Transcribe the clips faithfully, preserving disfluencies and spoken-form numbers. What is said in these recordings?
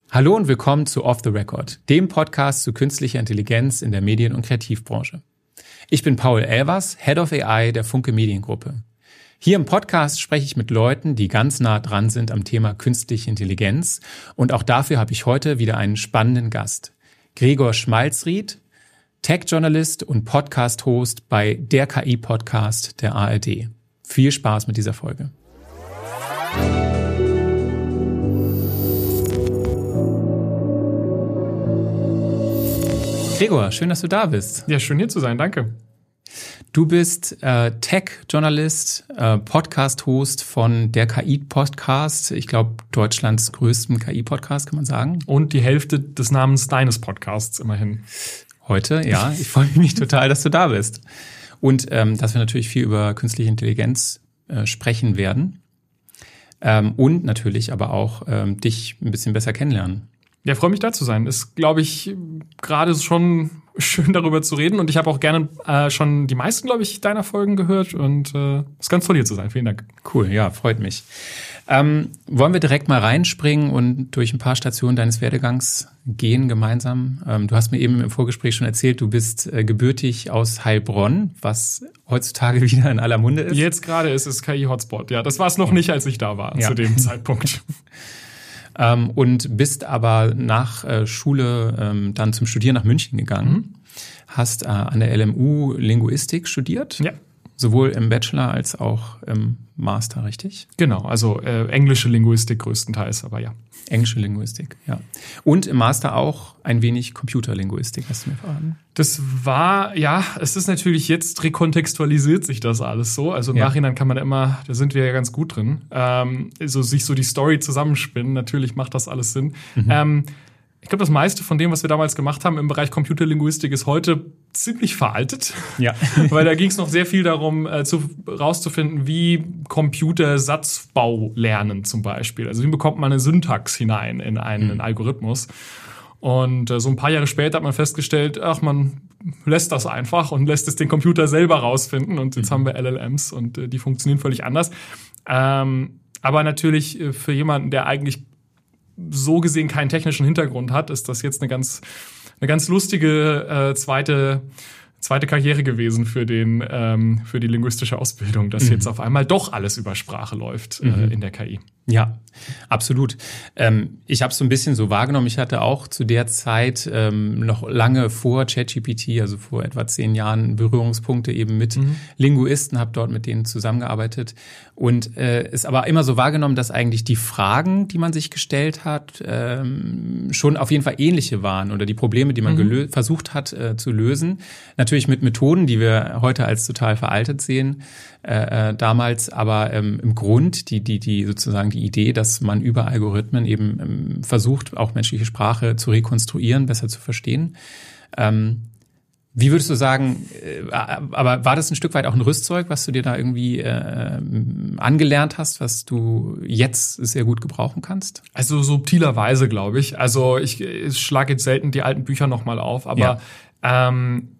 Hallo und willkommen zu Off the Record, dem Podcast zu künstlicher Intelligenz in der Medien- und Kreativbranche. Ich bin Paul Elvers, Head of A I der Funke Mediengruppe. Hier im Podcast spreche ich mit Leuten, die ganz nah dran sind am Thema künstliche Intelligenz. Und auch dafür habe ich heute wieder einen spannenden Gast. Gregor Schmalzried, Tech-Journalist und Podcast-Host bei der K I-Podcast der A R D. Viel Spaß mit dieser Folge. Gregor, schön, dass du da bist. Ja, schön hier zu sein, danke. Du bist äh, Tech-Journalist, äh, Podcast-Host von der K I-Podcast. Ich glaube, Deutschlands größten K I-Podcast, kann man sagen. Und die Hälfte des Namens deines Podcasts immerhin. Heute, ja. Ich freue mich total, dass du da bist. Und ähm, dass wir natürlich viel über künstliche Intelligenz äh, sprechen werden. Ähm, und natürlich aber auch ähm, dich ein bisschen besser kennenlernen. Ja, freue mich da zu sein. Ist, glaube ich, gerade schon schön darüber zu reden. Und ich habe auch gerne äh, schon die meisten, glaube ich, deiner Folgen gehört. Und äh, ist ganz toll, hier zu sein. Vielen Dank. Cool, ja, freut mich. Ähm, wollen wir direkt mal reinspringen und durch ein paar Stationen deines Werdegangs gehen gemeinsam? Ähm, du hast mir eben im Vorgespräch schon erzählt, du bist äh, gebürtig aus Heilbronn, was heutzutage wieder in aller Munde ist. Jetzt gerade ist es K I-Hotspot. Ja, das war es noch nicht, als ich da war, ja. Zu dem Zeitpunkt. Ähm, und bist aber nach äh, Schule ähm, dann zum Studieren nach München gegangen. Mhm. Hast äh, an der L M U Linguistik studiert. Ja. Sowohl im Bachelor als auch im Master, richtig? Genau, also äh, englische Linguistik größtenteils, aber ja. Englische Linguistik, ja. Und im Master auch ein wenig Computerlinguistik, hast du mir verraten. Das war, ja, es ist natürlich jetzt rekontextualisiert sich das alles so. Also im ja. Nachhinein kann man immer, da sind wir ja ganz gut drin, ähm, so sich so die Story zusammenspinnen. Natürlich macht das alles Sinn. Mhm. Ähm, Ich glaube, das meiste von dem, was wir damals gemacht haben im Bereich Computerlinguistik, ist heute ziemlich veraltet. Ja. Weil da ging es noch sehr viel darum, äh, zu, rauszufinden, wie Computer Satzbau lernen zum Beispiel. Also wie bekommt man eine Syntax hinein in einen mhm. Algorithmus. Und äh, so ein paar Jahre später hat man festgestellt, ach, man lässt das einfach und lässt es den Computer selber rausfinden. Und jetzt mhm. haben wir L L Ms und äh, die funktionieren völlig anders. Ähm, aber natürlich äh, für jemanden, der eigentlich so gesehen keinen technischen Hintergrund hat, ist das jetzt eine ganz eine ganz lustige äh, zweite zweite Karriere gewesen für den ähm, für die linguistische Ausbildung, dass mhm. jetzt auf einmal doch alles über Sprache läuft mhm. äh, in der K I. Ja, absolut. Ähm, ich habe es so ein bisschen so wahrgenommen. Ich hatte auch zu der Zeit ähm, noch lange vor ChatGPT, also vor etwa zehn Jahren, Berührungspunkte eben mit mhm. Linguisten, habe dort mit denen zusammengearbeitet und äh, ist aber immer so wahrgenommen, dass eigentlich die Fragen, die man sich gestellt hat, ähm, schon auf jeden Fall ähnliche waren oder die Probleme, die man mhm. gelö- versucht hat äh, zu lösen. Natürlich mit Methoden, die wir heute als total veraltet sehen, äh, damals, aber ähm, im Grund die die die sozusagen die Idee, dass man über Algorithmen eben ähm, versucht, auch menschliche Sprache zu rekonstruieren, besser zu verstehen. Ähm, wie würdest du sagen, äh, aber war das ein Stück weit auch ein Rüstzeug, was du dir da irgendwie äh, angelernt hast, was du jetzt sehr gut gebrauchen kannst? Also subtilerweise, glaube ich. Also ich, ich schlage jetzt selten die alten Bücher nochmal auf, aber ja. ähm,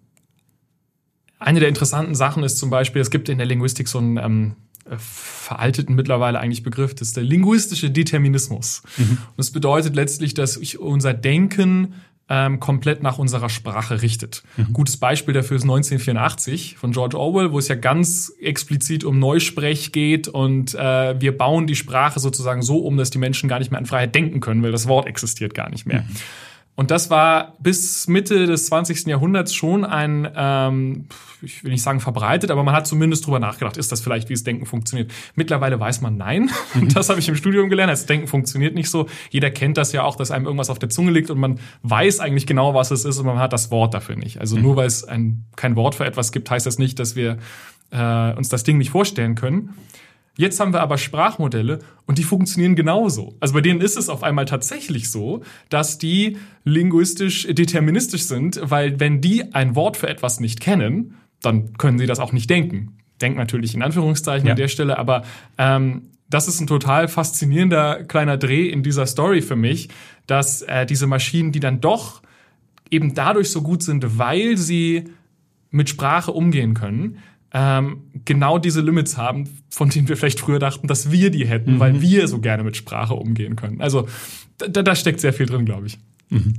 eine der interessanten Sachen ist zum Beispiel, es gibt in der Linguistik so einen ähm, veralteten mittlerweile eigentlich Begriff, das ist der linguistische Determinismus. Mhm. Und das bedeutet letztlich, dass sich unser Denken ähm, komplett nach unserer Sprache richtet. Mhm. Gutes Beispiel dafür ist neunzehnhundertvierundachtzig von George Orwell, wo es ja ganz explizit um Neusprech geht und äh, wir bauen die Sprache sozusagen so um, dass die Menschen gar nicht mehr an Freiheit denken können, weil das Wort existiert gar nicht mehr. Mhm. Und das war bis Mitte des zwanzigsten Jahrhunderts schon ein, ähm, ich will nicht sagen verbreitet, aber man hat zumindest drüber nachgedacht, ist das vielleicht, wie das Denken funktioniert. Mittlerweile weiß man, nein. Mhm. Das habe ich im Studium gelernt. Das Denken funktioniert nicht so. Jeder kennt das ja auch, dass einem irgendwas auf der Zunge liegt und man weiß eigentlich genau, was es ist und man hat das Wort dafür nicht. Also mhm. nur weil es ein, kein Wort für etwas gibt, heißt das nicht, dass wir äh, uns das Ding nicht vorstellen können. Jetzt haben wir aber Sprachmodelle und die funktionieren genauso. Also bei denen ist es auf einmal tatsächlich so, dass die linguistisch deterministisch sind, weil wenn die ein Wort für etwas nicht kennen, dann können sie das auch nicht denken. Denkt natürlich in Anführungszeichen ja. an der Stelle, aber ähm, das ist ein total faszinierender kleiner Dreh in dieser Story für mich, dass äh, diese Maschinen, die dann doch eben dadurch so gut sind, weil sie mit Sprache umgehen können, ähm, genau diese Limits haben, von denen wir vielleicht früher dachten, dass wir die hätten, mhm. weil wir so gerne mit Sprache umgehen können. Also da, da steckt sehr viel drin, glaube ich. Mhm.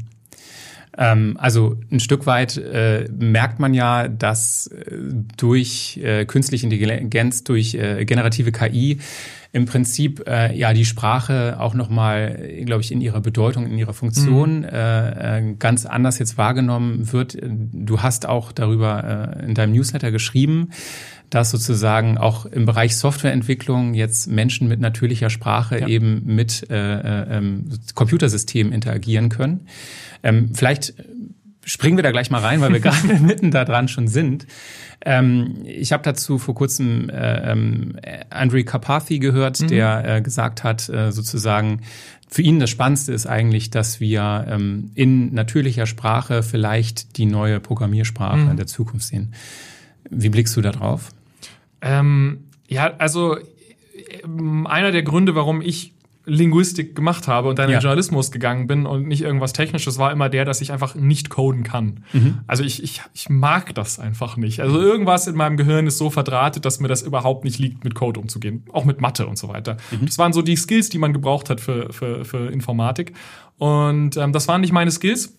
Ähm, also ein Stück weit äh, merkt man ja, dass äh, durch äh, künstliche Intelligenz, durch äh, generative K I im Prinzip äh, ja die Sprache auch nochmal, glaube ich, in ihrer Bedeutung, in ihrer Funktion mhm. äh, ganz anders jetzt wahrgenommen wird. Du hast auch darüber äh, in deinem Newsletter geschrieben, dass sozusagen auch im Bereich Softwareentwicklung jetzt Menschen mit natürlicher Sprache ja. eben mit äh, äh, Computersystemen interagieren können. Ähm, vielleicht springen wir da gleich mal rein, weil wir gerade mitten da dran schon sind. Ähm, ich habe dazu vor kurzem äh, ähm, Andrew Karpathy gehört, mhm. der äh, gesagt hat, äh, sozusagen, für ihn das Spannendste ist eigentlich, dass wir ähm, in natürlicher Sprache vielleicht die neue Programmiersprache mhm. der Zukunft sehen. Wie blickst du da drauf? Ähm, ja, also einer der Gründe, warum ich Linguistik gemacht habe und dann in ja. den Journalismus gegangen bin und nicht irgendwas Technisches, war immer der, dass ich einfach nicht coden kann. Mhm. Also ich, ich, ich mag das einfach nicht. Also irgendwas in meinem Gehirn ist so verdrahtet, dass mir das überhaupt nicht liegt, mit Code umzugehen. Auch mit Mathe und so weiter. Mhm. Das waren so die Skills, die man gebraucht hat für, für, für Informatik. Und ähm, das waren nicht meine Skills.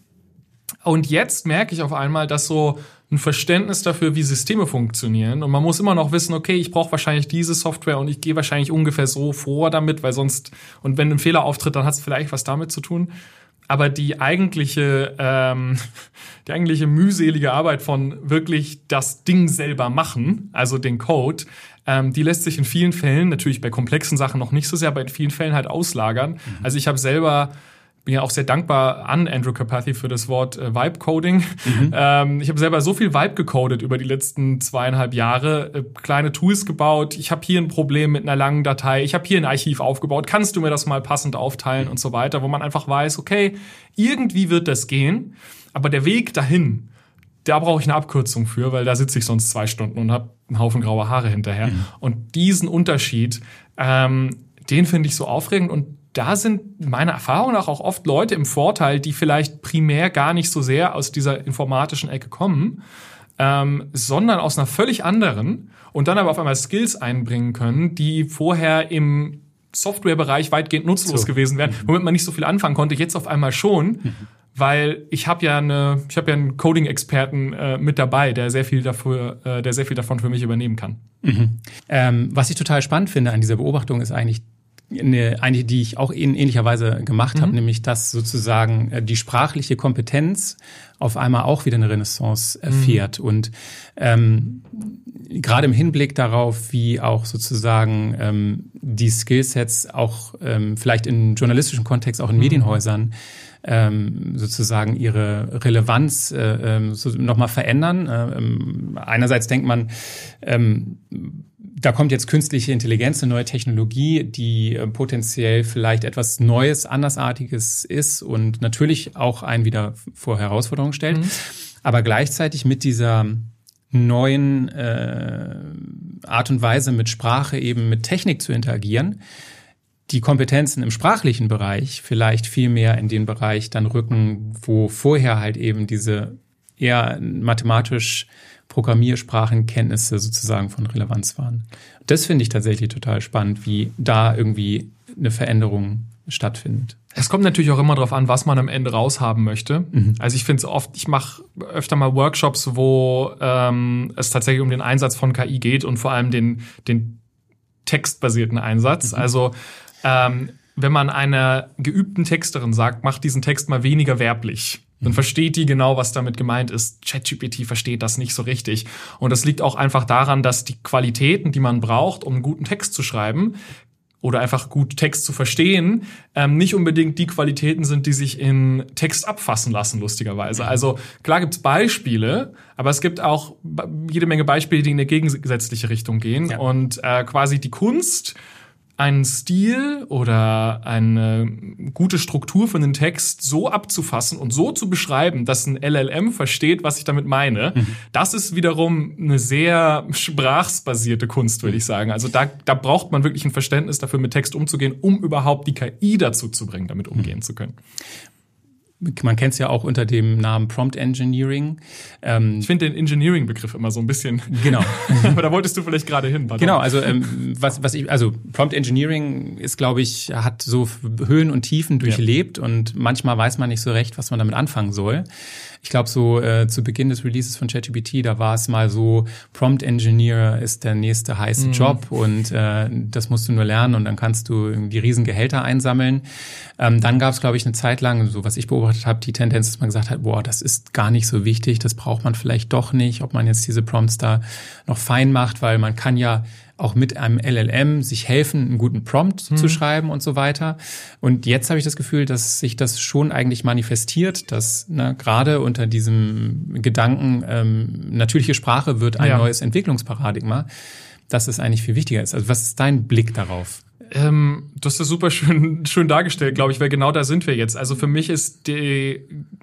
Und jetzt merke ich auf einmal, dass so ein Verständnis dafür, wie Systeme funktionieren. Und man muss immer noch wissen, okay, ich brauche wahrscheinlich diese Software und ich gehe wahrscheinlich ungefähr so vor damit, weil sonst, und wenn ein Fehler auftritt, dann hat es vielleicht was damit zu tun. Aber die eigentliche, ähm, die eigentliche mühselige Arbeit von wirklich das Ding selber machen, also den Code, ähm, die lässt sich in vielen Fällen, natürlich bei komplexen Sachen noch nicht so sehr, aber in vielen Fällen halt auslagern. Mhm. Also ich habe selber bin ja auch sehr dankbar an Andrew Karpathy für das Wort äh, Vibe-Coding. Mhm. Ähm, ich habe selber so viel Vibe gecodet über die letzten zweieinhalb Jahre, äh, kleine Tools gebaut. Ich habe hier ein Problem mit einer langen Datei. Ich habe hier ein Archiv aufgebaut. Kannst du mir das mal passend aufteilen und so weiter, wo man einfach weiß, okay, irgendwie wird das gehen, aber der Weg dahin, da brauche ich eine Abkürzung für, weil da sitze ich sonst zwei Stunden und habe einen Haufen graue Haare hinterher. Mhm. Und diesen Unterschied, ähm, den finde ich so aufregend und da sind meiner Erfahrung nach auch oft Leute im Vorteil, die vielleicht primär gar nicht so sehr aus dieser informatischen Ecke kommen, ähm, sondern aus einer völlig anderen und dann aber auf einmal Skills einbringen können, die vorher im Softwarebereich weitgehend nutzlos so. gewesen wären, womit man nicht so viel anfangen konnte, jetzt auf einmal schon, mhm. weil ich habe ja eine, ich habe ja einen Coding-Experten äh, mit dabei, der sehr viel dafür, äh, der sehr viel davon für mich übernehmen kann. Mhm. Ähm, was ich total spannend finde an dieser Beobachtung ist eigentlich Eine, eine, die ich auch in ähnlicher Weise gemacht mhm. habe, nämlich dass sozusagen die sprachliche Kompetenz auf einmal auch wieder eine Renaissance erfährt. Mhm. Und ähm, gerade im Hinblick darauf, wie auch sozusagen ähm, die Skillsets auch ähm, vielleicht im journalistischen Kontext, auch in mhm. Medienhäusern, ähm, sozusagen ihre Relevanz äh, so nochmal verändern. Ähm, einerseits denkt man, ähm, da kommt jetzt künstliche Intelligenz, eine neue Technologie, die äh, potenziell vielleicht etwas Neues, Andersartiges ist und natürlich auch einen wieder vor Herausforderungen stellt. Mhm. Aber gleichzeitig mit dieser neuen äh, Art und Weise, mit Sprache eben mit Technik zu interagieren, die Kompetenzen im sprachlichen Bereich vielleicht viel mehr in den Bereich dann rücken, wo vorher halt eben diese eher mathematisch Programmiersprachenkenntnisse sozusagen von Relevanz waren. Das finde ich tatsächlich total spannend, wie da irgendwie eine Veränderung stattfindet. Es kommt natürlich auch immer darauf an, was man am Ende raushaben möchte. Mhm. Also ich finde es oft, ich mache öfter mal Workshops, wo ähm, es tatsächlich um den Einsatz von K I geht und vor allem den, den textbasierten Einsatz. Mhm. Also ähm, wenn man einer geübten Texterin sagt, mach diesen Text mal weniger werblich, dann versteht die genau, was damit gemeint ist. ChatGPT versteht das nicht so richtig. Und das liegt auch einfach daran, dass die Qualitäten, die man braucht, um einen guten Text zu schreiben oder einfach gut Text zu verstehen, ähm, nicht unbedingt die Qualitäten sind, die sich in Text abfassen lassen, lustigerweise. Also klar gibt's Beispiele, aber es gibt auch jede Menge Beispiele, die in eine gegensätzliche Richtung gehen. Ja. Und äh, quasi die Kunst, einen Stil oder eine gute Struktur für einen Text so abzufassen und so zu beschreiben, dass ein L L M versteht, was ich damit meine, mhm. das ist wiederum eine sehr sprachsbasierte Kunst, würde ich sagen. Also da, da braucht man wirklich ein Verständnis dafür, mit Text umzugehen, um überhaupt die K I dazu zu bringen, damit umgehen mhm. zu können. man kennt es ja auch unter dem Namen Prompt Engineering. Ähm, ich finde den Engineering-Begriff immer so ein bisschen. Genau. Aber da wolltest du vielleicht gerade hin. Pardon. Genau, also ähm, was, was ich, also Prompt Engineering ist, glaube ich, hat so Höhen und Tiefen durchlebt ja. und manchmal weiß man nicht so recht, was man damit anfangen soll. Ich glaube, so äh, zu Beginn des Releases von ChatGPT, da war es mal so, Prompt Engineer ist der nächste heiße mhm. Job und äh, das musst du nur lernen und dann kannst du die riesen Gehälter einsammeln. Ähm, dann gab es, glaube ich, eine Zeit lang, so was ich beobachtet habe, die Tendenz, dass man gesagt hat, boah, das ist gar nicht so wichtig, das braucht man vielleicht doch nicht, ob man jetzt diese Prompts da noch fein macht, weil man kann ja auch mit einem L L M sich helfen, einen guten Prompt hm. zu schreiben und so weiter. Und jetzt habe ich das Gefühl, dass sich das schon eigentlich manifestiert, dass ne, gerade unter diesem Gedanken, ähm, natürliche Sprache wird ein ja. neues Entwicklungsparadigma, dass es eigentlich viel wichtiger ist. Also was ist dein Blick darauf? Ähm, du hast das super schön, schön dargestellt, glaube ich, weil genau da sind wir jetzt. Also für mich ist die...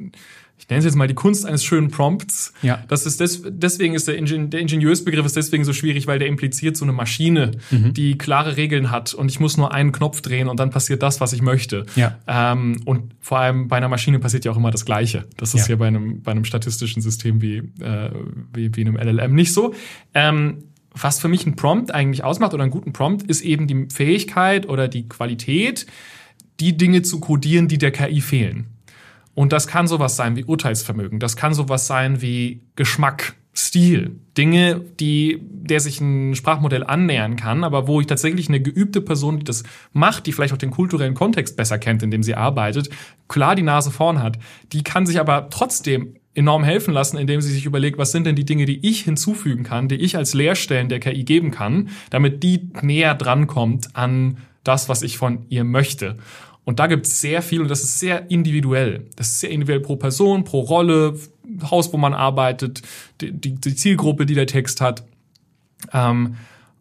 Ich nenne es jetzt mal die Kunst eines schönen Prompts. Ja. Das ist des, deswegen ist der, Ingen, der Ingenieursbegriff ist deswegen so schwierig, weil der impliziert so eine Maschine, mhm. die klare Regeln hat und ich muss nur einen Knopf drehen und dann passiert das, was ich möchte. Ja. Ähm, und vor allem bei einer Maschine passiert ja auch immer das Gleiche. Das ist ja, ja bei einem bei einem statistischen System wie äh, wie, wie einem L L M nicht so. Ähm, was für mich ein Prompt eigentlich ausmacht oder einen guten Prompt ist eben die Fähigkeit oder die Qualität, die Dinge zu codieren, die der K I fehlen. Und das kann sowas sein wie Urteilsvermögen, das kann sowas sein wie Geschmack, Stil, Dinge, die der sich ein Sprachmodell annähern kann, aber wo ich tatsächlich eine geübte Person, die das macht, die vielleicht auch den kulturellen Kontext besser kennt, in dem sie arbeitet, klar die Nase vorn hat, die kann sich aber trotzdem enorm helfen lassen, indem sie sich überlegt, was sind denn die Dinge, die ich hinzufügen kann, die ich als Leerstellen der K I geben kann, damit die näher drankommt an das, was ich von ihr möchte. Und da gibt es sehr viel und das ist sehr individuell. Das ist sehr individuell pro Person, pro Rolle, Haus, wo man arbeitet, die, die, die Zielgruppe, die der Text hat. Ähm,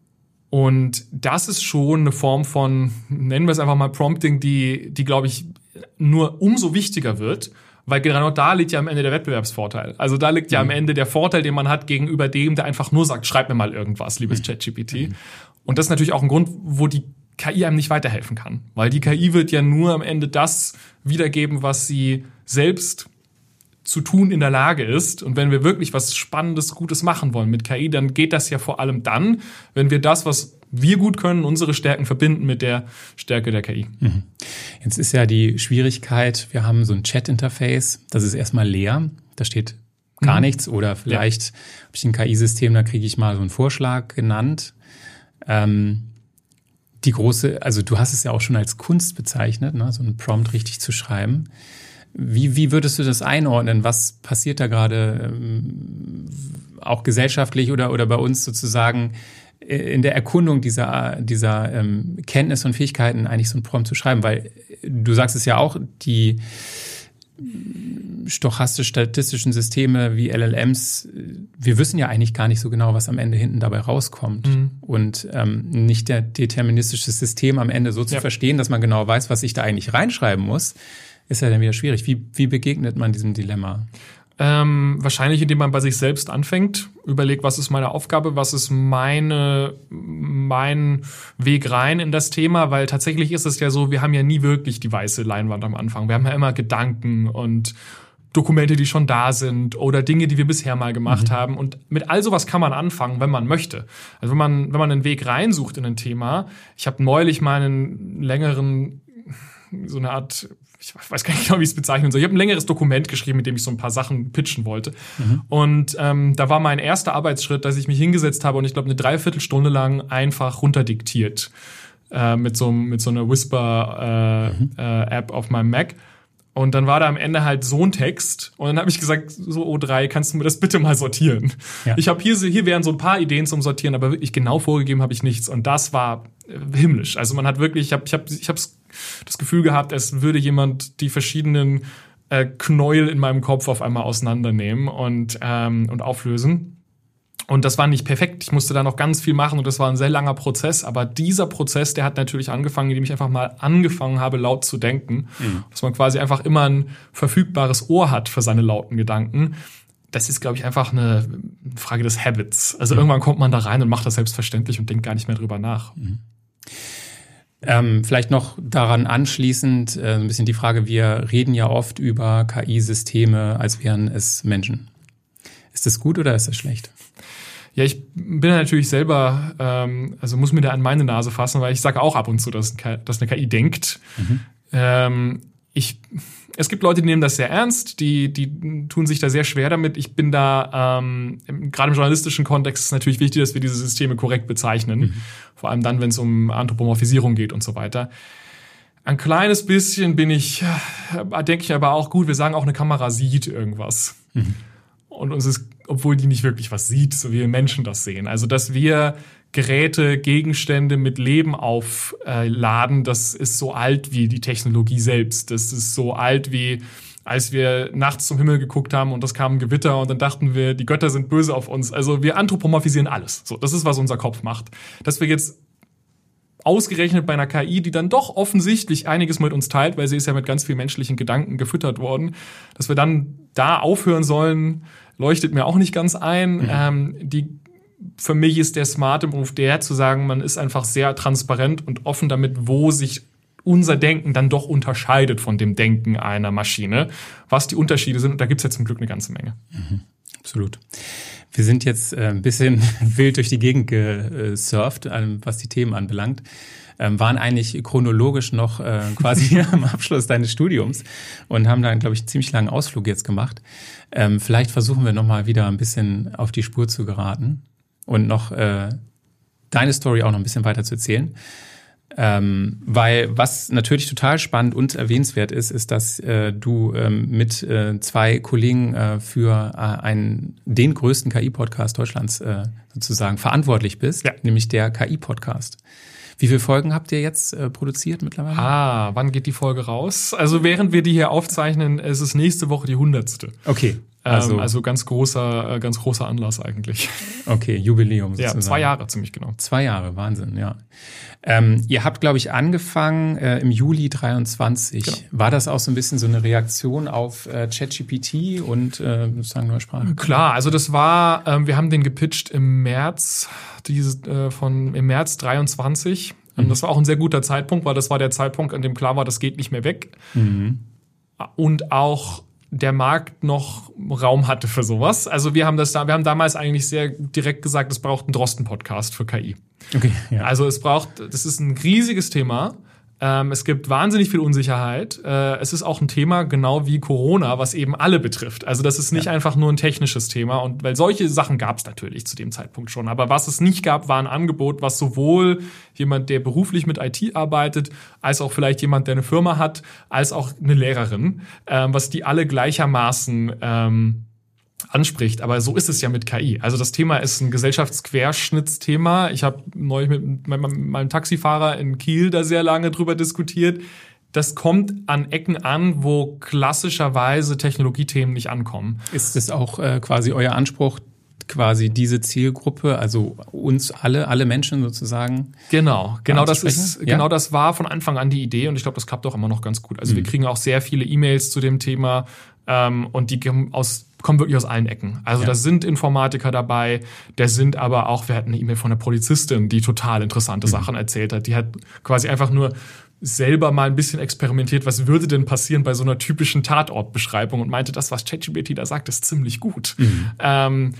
und das ist schon eine Form von, nennen wir es einfach mal Prompting, die, die glaube ich, nur umso wichtiger wird, weil genau da liegt ja am Ende der Wettbewerbsvorteil. Also da liegt ja mhm. am Ende der Vorteil, den man hat gegenüber dem, der einfach nur sagt, schreib mir mal irgendwas, liebes mhm. ChatGPT. Mhm. Und das ist natürlich auch ein Grund, wo die K I einem nicht weiterhelfen kann. Weil die K I wird ja nur am Ende das wiedergeben, was sie selbst zu tun in der Lage ist. Und wenn wir wirklich was Spannendes, Gutes machen wollen mit K I, dann geht das ja vor allem dann, wenn wir das, was wir gut können, unsere Stärken verbinden mit der Stärke der K I. Mhm. Jetzt ist ja die Schwierigkeit, wir haben so ein Chat-Interface, das ist erstmal leer, da steht gar mhm. nichts. Oder vielleicht ja. habe ich ein K I-System, da kriege ich mal so einen Vorschlag genannt. Ähm, Die große, also du hast es ja auch schon als Kunst bezeichnet, ne, so einen Prompt richtig zu schreiben. Wie, wie würdest du das einordnen? Was passiert da gerade ähm, auch gesellschaftlich oder, oder bei uns sozusagen in der Erkundung dieser, dieser ähm, Kenntnisse und Fähigkeiten, eigentlich so einen Prompt zu schreiben? Weil du sagst es ja auch, die stochastisch-statistischen Systeme wie L L Ms, wir wissen ja eigentlich gar nicht so genau, was am Ende hinten dabei rauskommt. Mhm. Und ähm, nicht der deterministische System am Ende so zu ja. verstehen, dass man genau weiß, was ich da eigentlich reinschreiben muss, ist ja dann wieder schwierig. Wie, wie begegnet man diesem Dilemma? Ähm, wahrscheinlich, indem man bei sich selbst anfängt, überlegt, was ist meine Aufgabe, was ist meine, mein Weg rein in das Thema, weil tatsächlich ist es ja so, wir haben ja nie wirklich die weiße Leinwand am Anfang. Wir haben ja immer Gedanken und Dokumente, die schon da sind oder Dinge, die wir bisher mal gemacht mhm. haben. Und mit all sowas kann man anfangen, wenn man möchte. Also wenn man, wenn man einen Weg reinsucht in ein Thema. Ich habe neulich mal einen längeren, so eine Art, ich weiß gar nicht genau, wie ich es bezeichnen soll. Ich habe ein längeres Dokument geschrieben, mit dem ich so ein paar Sachen pitchen wollte. Mhm. Und ähm, da war mein erster Arbeitsschritt, dass ich mich hingesetzt habe und ich glaube eine Dreiviertelstunde lang einfach runterdiktiert äh, mit so mit so einer Whisper äh, mhm. äh, App auf meinem Mac. Und dann war da am Ende halt so ein Text. Und dann habe ich gesagt, so O drei, kannst du mir das bitte mal sortieren? Ja. Ich habe hier, hier wären so ein paar Ideen zum Sortieren, aber wirklich genau vorgegeben habe ich nichts. Und das war himmlisch. Also man hat wirklich, ich habe ich hab, ich hab das Gefühl gehabt, es würde jemand die verschiedenen äh, Knäuel in meinem Kopf auf einmal auseinandernehmen und, ähm, und auflösen. Und das war nicht perfekt. Ich musste da noch ganz viel machen und das war ein sehr langer Prozess. Aber dieser Prozess, der hat natürlich angefangen, indem ich einfach mal angefangen habe, laut zu denken. Mhm. Dass man quasi einfach immer ein verfügbares Ohr hat für seine lauten Gedanken. Das ist, glaube ich, einfach eine Frage des Habits. Also mhm. irgendwann kommt man da rein und macht das selbstverständlich und denkt gar nicht mehr drüber nach. Mhm. Ähm, vielleicht noch daran anschließend äh, ein bisschen die Frage, wir reden ja oft über K I-Systeme, als wären es Menschen. Ist das gut oder ist das schlecht? Ja, ich bin natürlich selber, ähm, also muss mir da an meine Nase fassen, weil ich sage auch ab und zu, dass, dass eine K I denkt. Mhm. Ähm, ich, es gibt Leute, die nehmen das sehr ernst, die, die tun sich da sehr schwer damit. Ich bin da, ähm, gerade im journalistischen Kontext ist es natürlich wichtig, dass wir diese Systeme korrekt bezeichnen. Mhm. Vor allem dann, wenn es um Anthropomorphisierung geht und so weiter. Ein kleines bisschen bin ich, denke ich aber auch gut, wir sagen auch, eine Kamera sieht irgendwas. Mhm. Und uns ist, obwohl die nicht wirklich was sieht, so wie wir Menschen das sehen. Also, dass wir Geräte, Gegenstände mit Leben aufladen, das ist so alt wie die Technologie selbst. Das ist so alt wie, als wir nachts zum Himmel geguckt haben und es kam ein Gewitter und dann dachten wir, die Götter sind böse auf uns. Also wir anthropomorphisieren alles. So, das ist, was unser Kopf macht. Dass wir jetzt ausgerechnet bei einer K I, die dann doch offensichtlich einiges mit uns teilt, weil sie ist ja mit ganz vielen menschlichen Gedanken gefüttert worden, dass wir dann da aufhören sollen, leuchtet mir auch nicht ganz ein. Mhm. Ähm, die Für mich ist der smarte Move der, zu sagen, man ist einfach sehr transparent und offen damit, wo sich unser Denken dann doch unterscheidet von dem Denken einer Maschine. Was die Unterschiede sind, da gibt's ja zum Glück eine ganze Menge. Mhm, absolut. Wir sind jetzt äh, ein bisschen wild durch die Gegend gesurft, ähm, was die Themen anbelangt. Ähm, waren eigentlich chronologisch noch äh, quasi am Abschluss deines Studiums und haben dann, glaube ich, einen ziemlich langen Ausflug jetzt gemacht. Ähm, vielleicht versuchen wir nochmal wieder ein bisschen auf die Spur zu geraten und noch äh, deine Story auch noch ein bisschen weiter zu erzählen. Ähm, weil was natürlich total spannend und erwähnenswert ist, ist, dass äh, du ähm, mit äh, zwei Kollegen äh, für äh, einen, den größten K I-Podcast Deutschlands äh, sozusagen verantwortlich bist, ja. Nämlich der K I-Podcast. Wie viele Folgen habt ihr jetzt äh, produziert mittlerweile? Ah, wann geht die Folge raus? Also während wir die hier aufzeichnen, ist es nächste Woche die hundertste. Okay. Also, ähm, also ganz großer, ganz großer Anlass eigentlich. Okay, Jubiläum sozusagen. Ja, zwei Jahre ziemlich genau. Zwei Jahre, Wahnsinn, ja. Ähm, ihr habt, glaube ich, angefangen äh, im Juli dreiundzwanzig. Genau. War das auch so ein bisschen so eine Reaktion auf äh, ChatGPT und äh, sozusagen neue Sprache? Klar, also das war, ähm, wir haben den gepitcht im März, dieses, äh, von im März dreiundzwanzig. Mhm. Und das war auch ein sehr guter Zeitpunkt, weil das war der Zeitpunkt, an dem klar war, das geht nicht mehr weg. Mhm. Und auch der Markt noch Raum hatte für sowas. Also wir haben das da, wir haben damals eigentlich sehr direkt gesagt, es braucht einen Drosten-Podcast für K I. Okay, ja. Also es braucht, das ist ein riesiges Thema. Ähm, es gibt wahnsinnig viel Unsicherheit. Äh, es ist auch ein Thema, genau wie Corona, was eben alle betrifft. Also das ist nicht ja. einfach nur ein technisches Thema. Und weil solche Sachen gab es natürlich zu dem Zeitpunkt schon. Aber was es nicht gab, war ein Angebot, was sowohl jemand, der beruflich mit I T arbeitet, als auch vielleicht jemand, der eine Firma hat, als auch eine Lehrerin, ähm, was die alle gleichermaßen ähm, anspricht. Aber so ist es ja mit K I. Also das Thema ist ein Gesellschaftsquerschnittsthema. Ich habe neulich mit meinem, meinem Taxifahrer in Kiel da sehr lange drüber diskutiert. Das kommt an Ecken an, wo klassischerweise Technologiethemen nicht ankommen. Ist das auch äh, quasi euer Anspruch, quasi diese Zielgruppe, also uns alle, alle Menschen sozusagen? Genau, genau das ist, ja? genau das war von Anfang an die Idee und ich glaube, das klappt auch immer noch ganz gut. Also mhm. wir kriegen auch sehr viele E-Mails zu dem Thema ähm, und die kommen aus kommen wirklich aus allen Ecken. Also ja. da sind Informatiker dabei, da sind aber auch, wir hatten eine E-Mail von einer Polizistin, die total interessante mhm. Sachen erzählt hat. Die hat quasi einfach nur selber mal ein bisschen experimentiert, was würde denn passieren bei so einer typischen Tatortbeschreibung und meinte, das, was ChatGPT da sagt, ist ziemlich gut. Mhm. Ähm,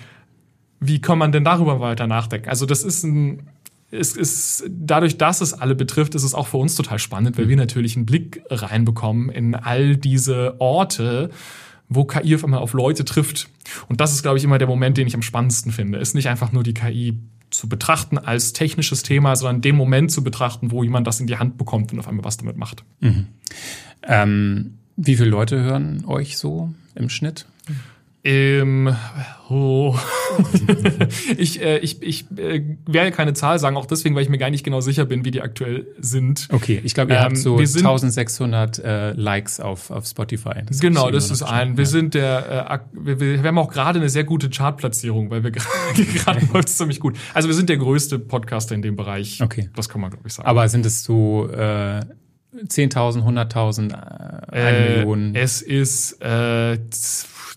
wie kann man denn darüber weiter nachdenken? Also das ist ein Es ist, dadurch, dass es alle betrifft, ist es auch für uns total spannend, weil wir natürlich einen Blick reinbekommen in all diese Orte, wo K I auf einmal auf Leute trifft. Und das ist, glaube ich, immer der Moment, den ich am spannendsten finde. Ist nicht einfach nur die K I zu betrachten als technisches Thema, sondern den Moment zu betrachten, wo jemand das in die Hand bekommt und auf einmal was damit macht. Mhm. Ähm, wie viele Leute hören euch so im Schnitt? Ähm, oh. ich äh, ich, ich äh, werde keine Zahl sagen, auch deswegen, weil ich mir gar nicht genau sicher bin, wie die aktuell sind. Okay, ich glaube, ihr ähm, habt so eintausendsechshundert äh, Likes auf, auf Spotify. Das genau, das ist ein. Wir ja. sind der, äh, wir, wir haben auch gerade eine sehr gute Chartplatzierung, weil wir gerade läuft es ziemlich gut. Also wir sind der größte Podcaster in dem Bereich. Okay. Das kann man, glaube ich, sagen. Aber sind es so äh, zehntausend, hunderttausend, äh, eine äh, Million? Es ist äh,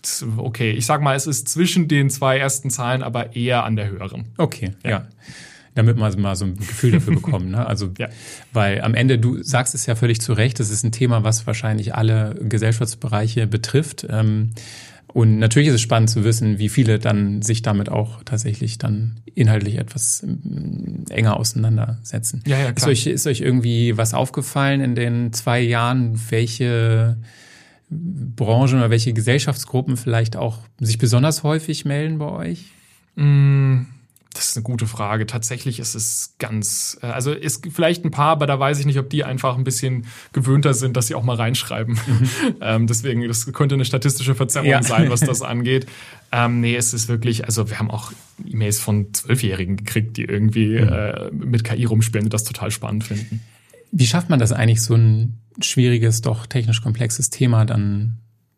okay, ich sag mal, es ist zwischen den zwei ersten Zahlen, aber eher an der höheren. Okay, ja. ja. damit wir mal so ein Gefühl dafür bekommen. Ne? Also, ja. Weil am Ende, du sagst es ja völlig zu Recht, das ist ein Thema, was wahrscheinlich alle Gesellschaftsbereiche betrifft. Ähm, Und natürlich ist es spannend zu wissen, wie viele dann sich damit auch tatsächlich dann inhaltlich etwas enger auseinandersetzen. Ja, ja, klar. Ist euch, ist euch irgendwie was aufgefallen in den zwei Jahren, welche Branchen oder welche Gesellschaftsgruppen vielleicht auch sich besonders häufig melden bei euch? Mm. Das ist eine gute Frage. Tatsächlich ist es ganz, also es gibt vielleicht ein paar, aber da weiß ich nicht, ob die einfach ein bisschen gewöhnter sind, dass sie auch mal reinschreiben. Mhm. ähm, deswegen, das könnte eine statistische Verzerrung ja. sein, was das angeht. Ähm, nee, es ist wirklich, also wir haben auch E-Mails von Zwölfjährigen gekriegt, die irgendwie mhm. äh, mit K I rumspielen und das total spannend finden. Wie schafft man das eigentlich, so ein schwieriges, doch technisch komplexes Thema dann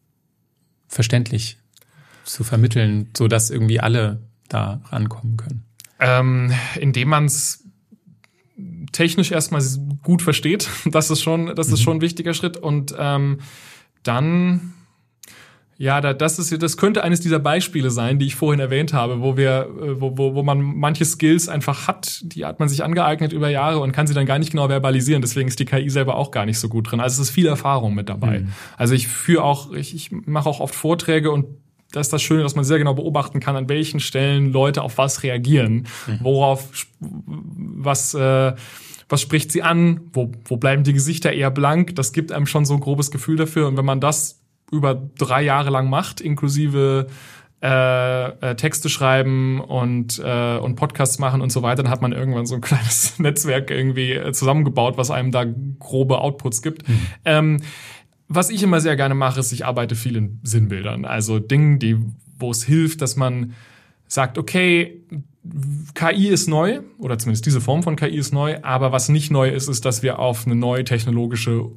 verständlich zu vermitteln, sodass irgendwie alle da rankommen können? Ähm, indem man es technisch erstmal gut versteht. Das ist schon, das ist mhm. schon ein wichtiger Schritt. Und ähm, dann, ja, da, das ist, das könnte eines dieser Beispiele sein, die ich vorhin erwähnt habe, wo wir, wo, wo, wo man manche Skills einfach hat, die hat man sich angeeignet über Jahre und kann sie dann gar nicht genau verbalisieren. Deswegen ist die K I selber auch gar nicht so gut drin. Also es ist viel Erfahrung mit dabei. Mhm. Also ich führe auch, ich, ich mache auch oft Vorträge und das ist das Schöne, dass man sehr genau beobachten kann, an welchen Stellen Leute auf was reagieren, mhm. worauf, was, äh, was spricht sie an, wo, wo bleiben die Gesichter eher blank. Das gibt einem schon so ein grobes Gefühl dafür. Und wenn man das über drei Jahre lang macht, inklusive äh, äh, Texte schreiben und äh, und Podcasts machen und so weiter, dann hat man irgendwann so ein kleines Netzwerk irgendwie zusammengebaut, was einem da grobe Outputs gibt. Mhm. Ähm, Was ich immer sehr gerne mache, ist, ich arbeite viel in Sinnbildern. Also Dingen, die, wo es hilft, dass man sagt, okay, K I ist neu, oder zumindest diese Form von K I ist neu, aber was nicht neu ist, ist, dass wir auf eine neue technologische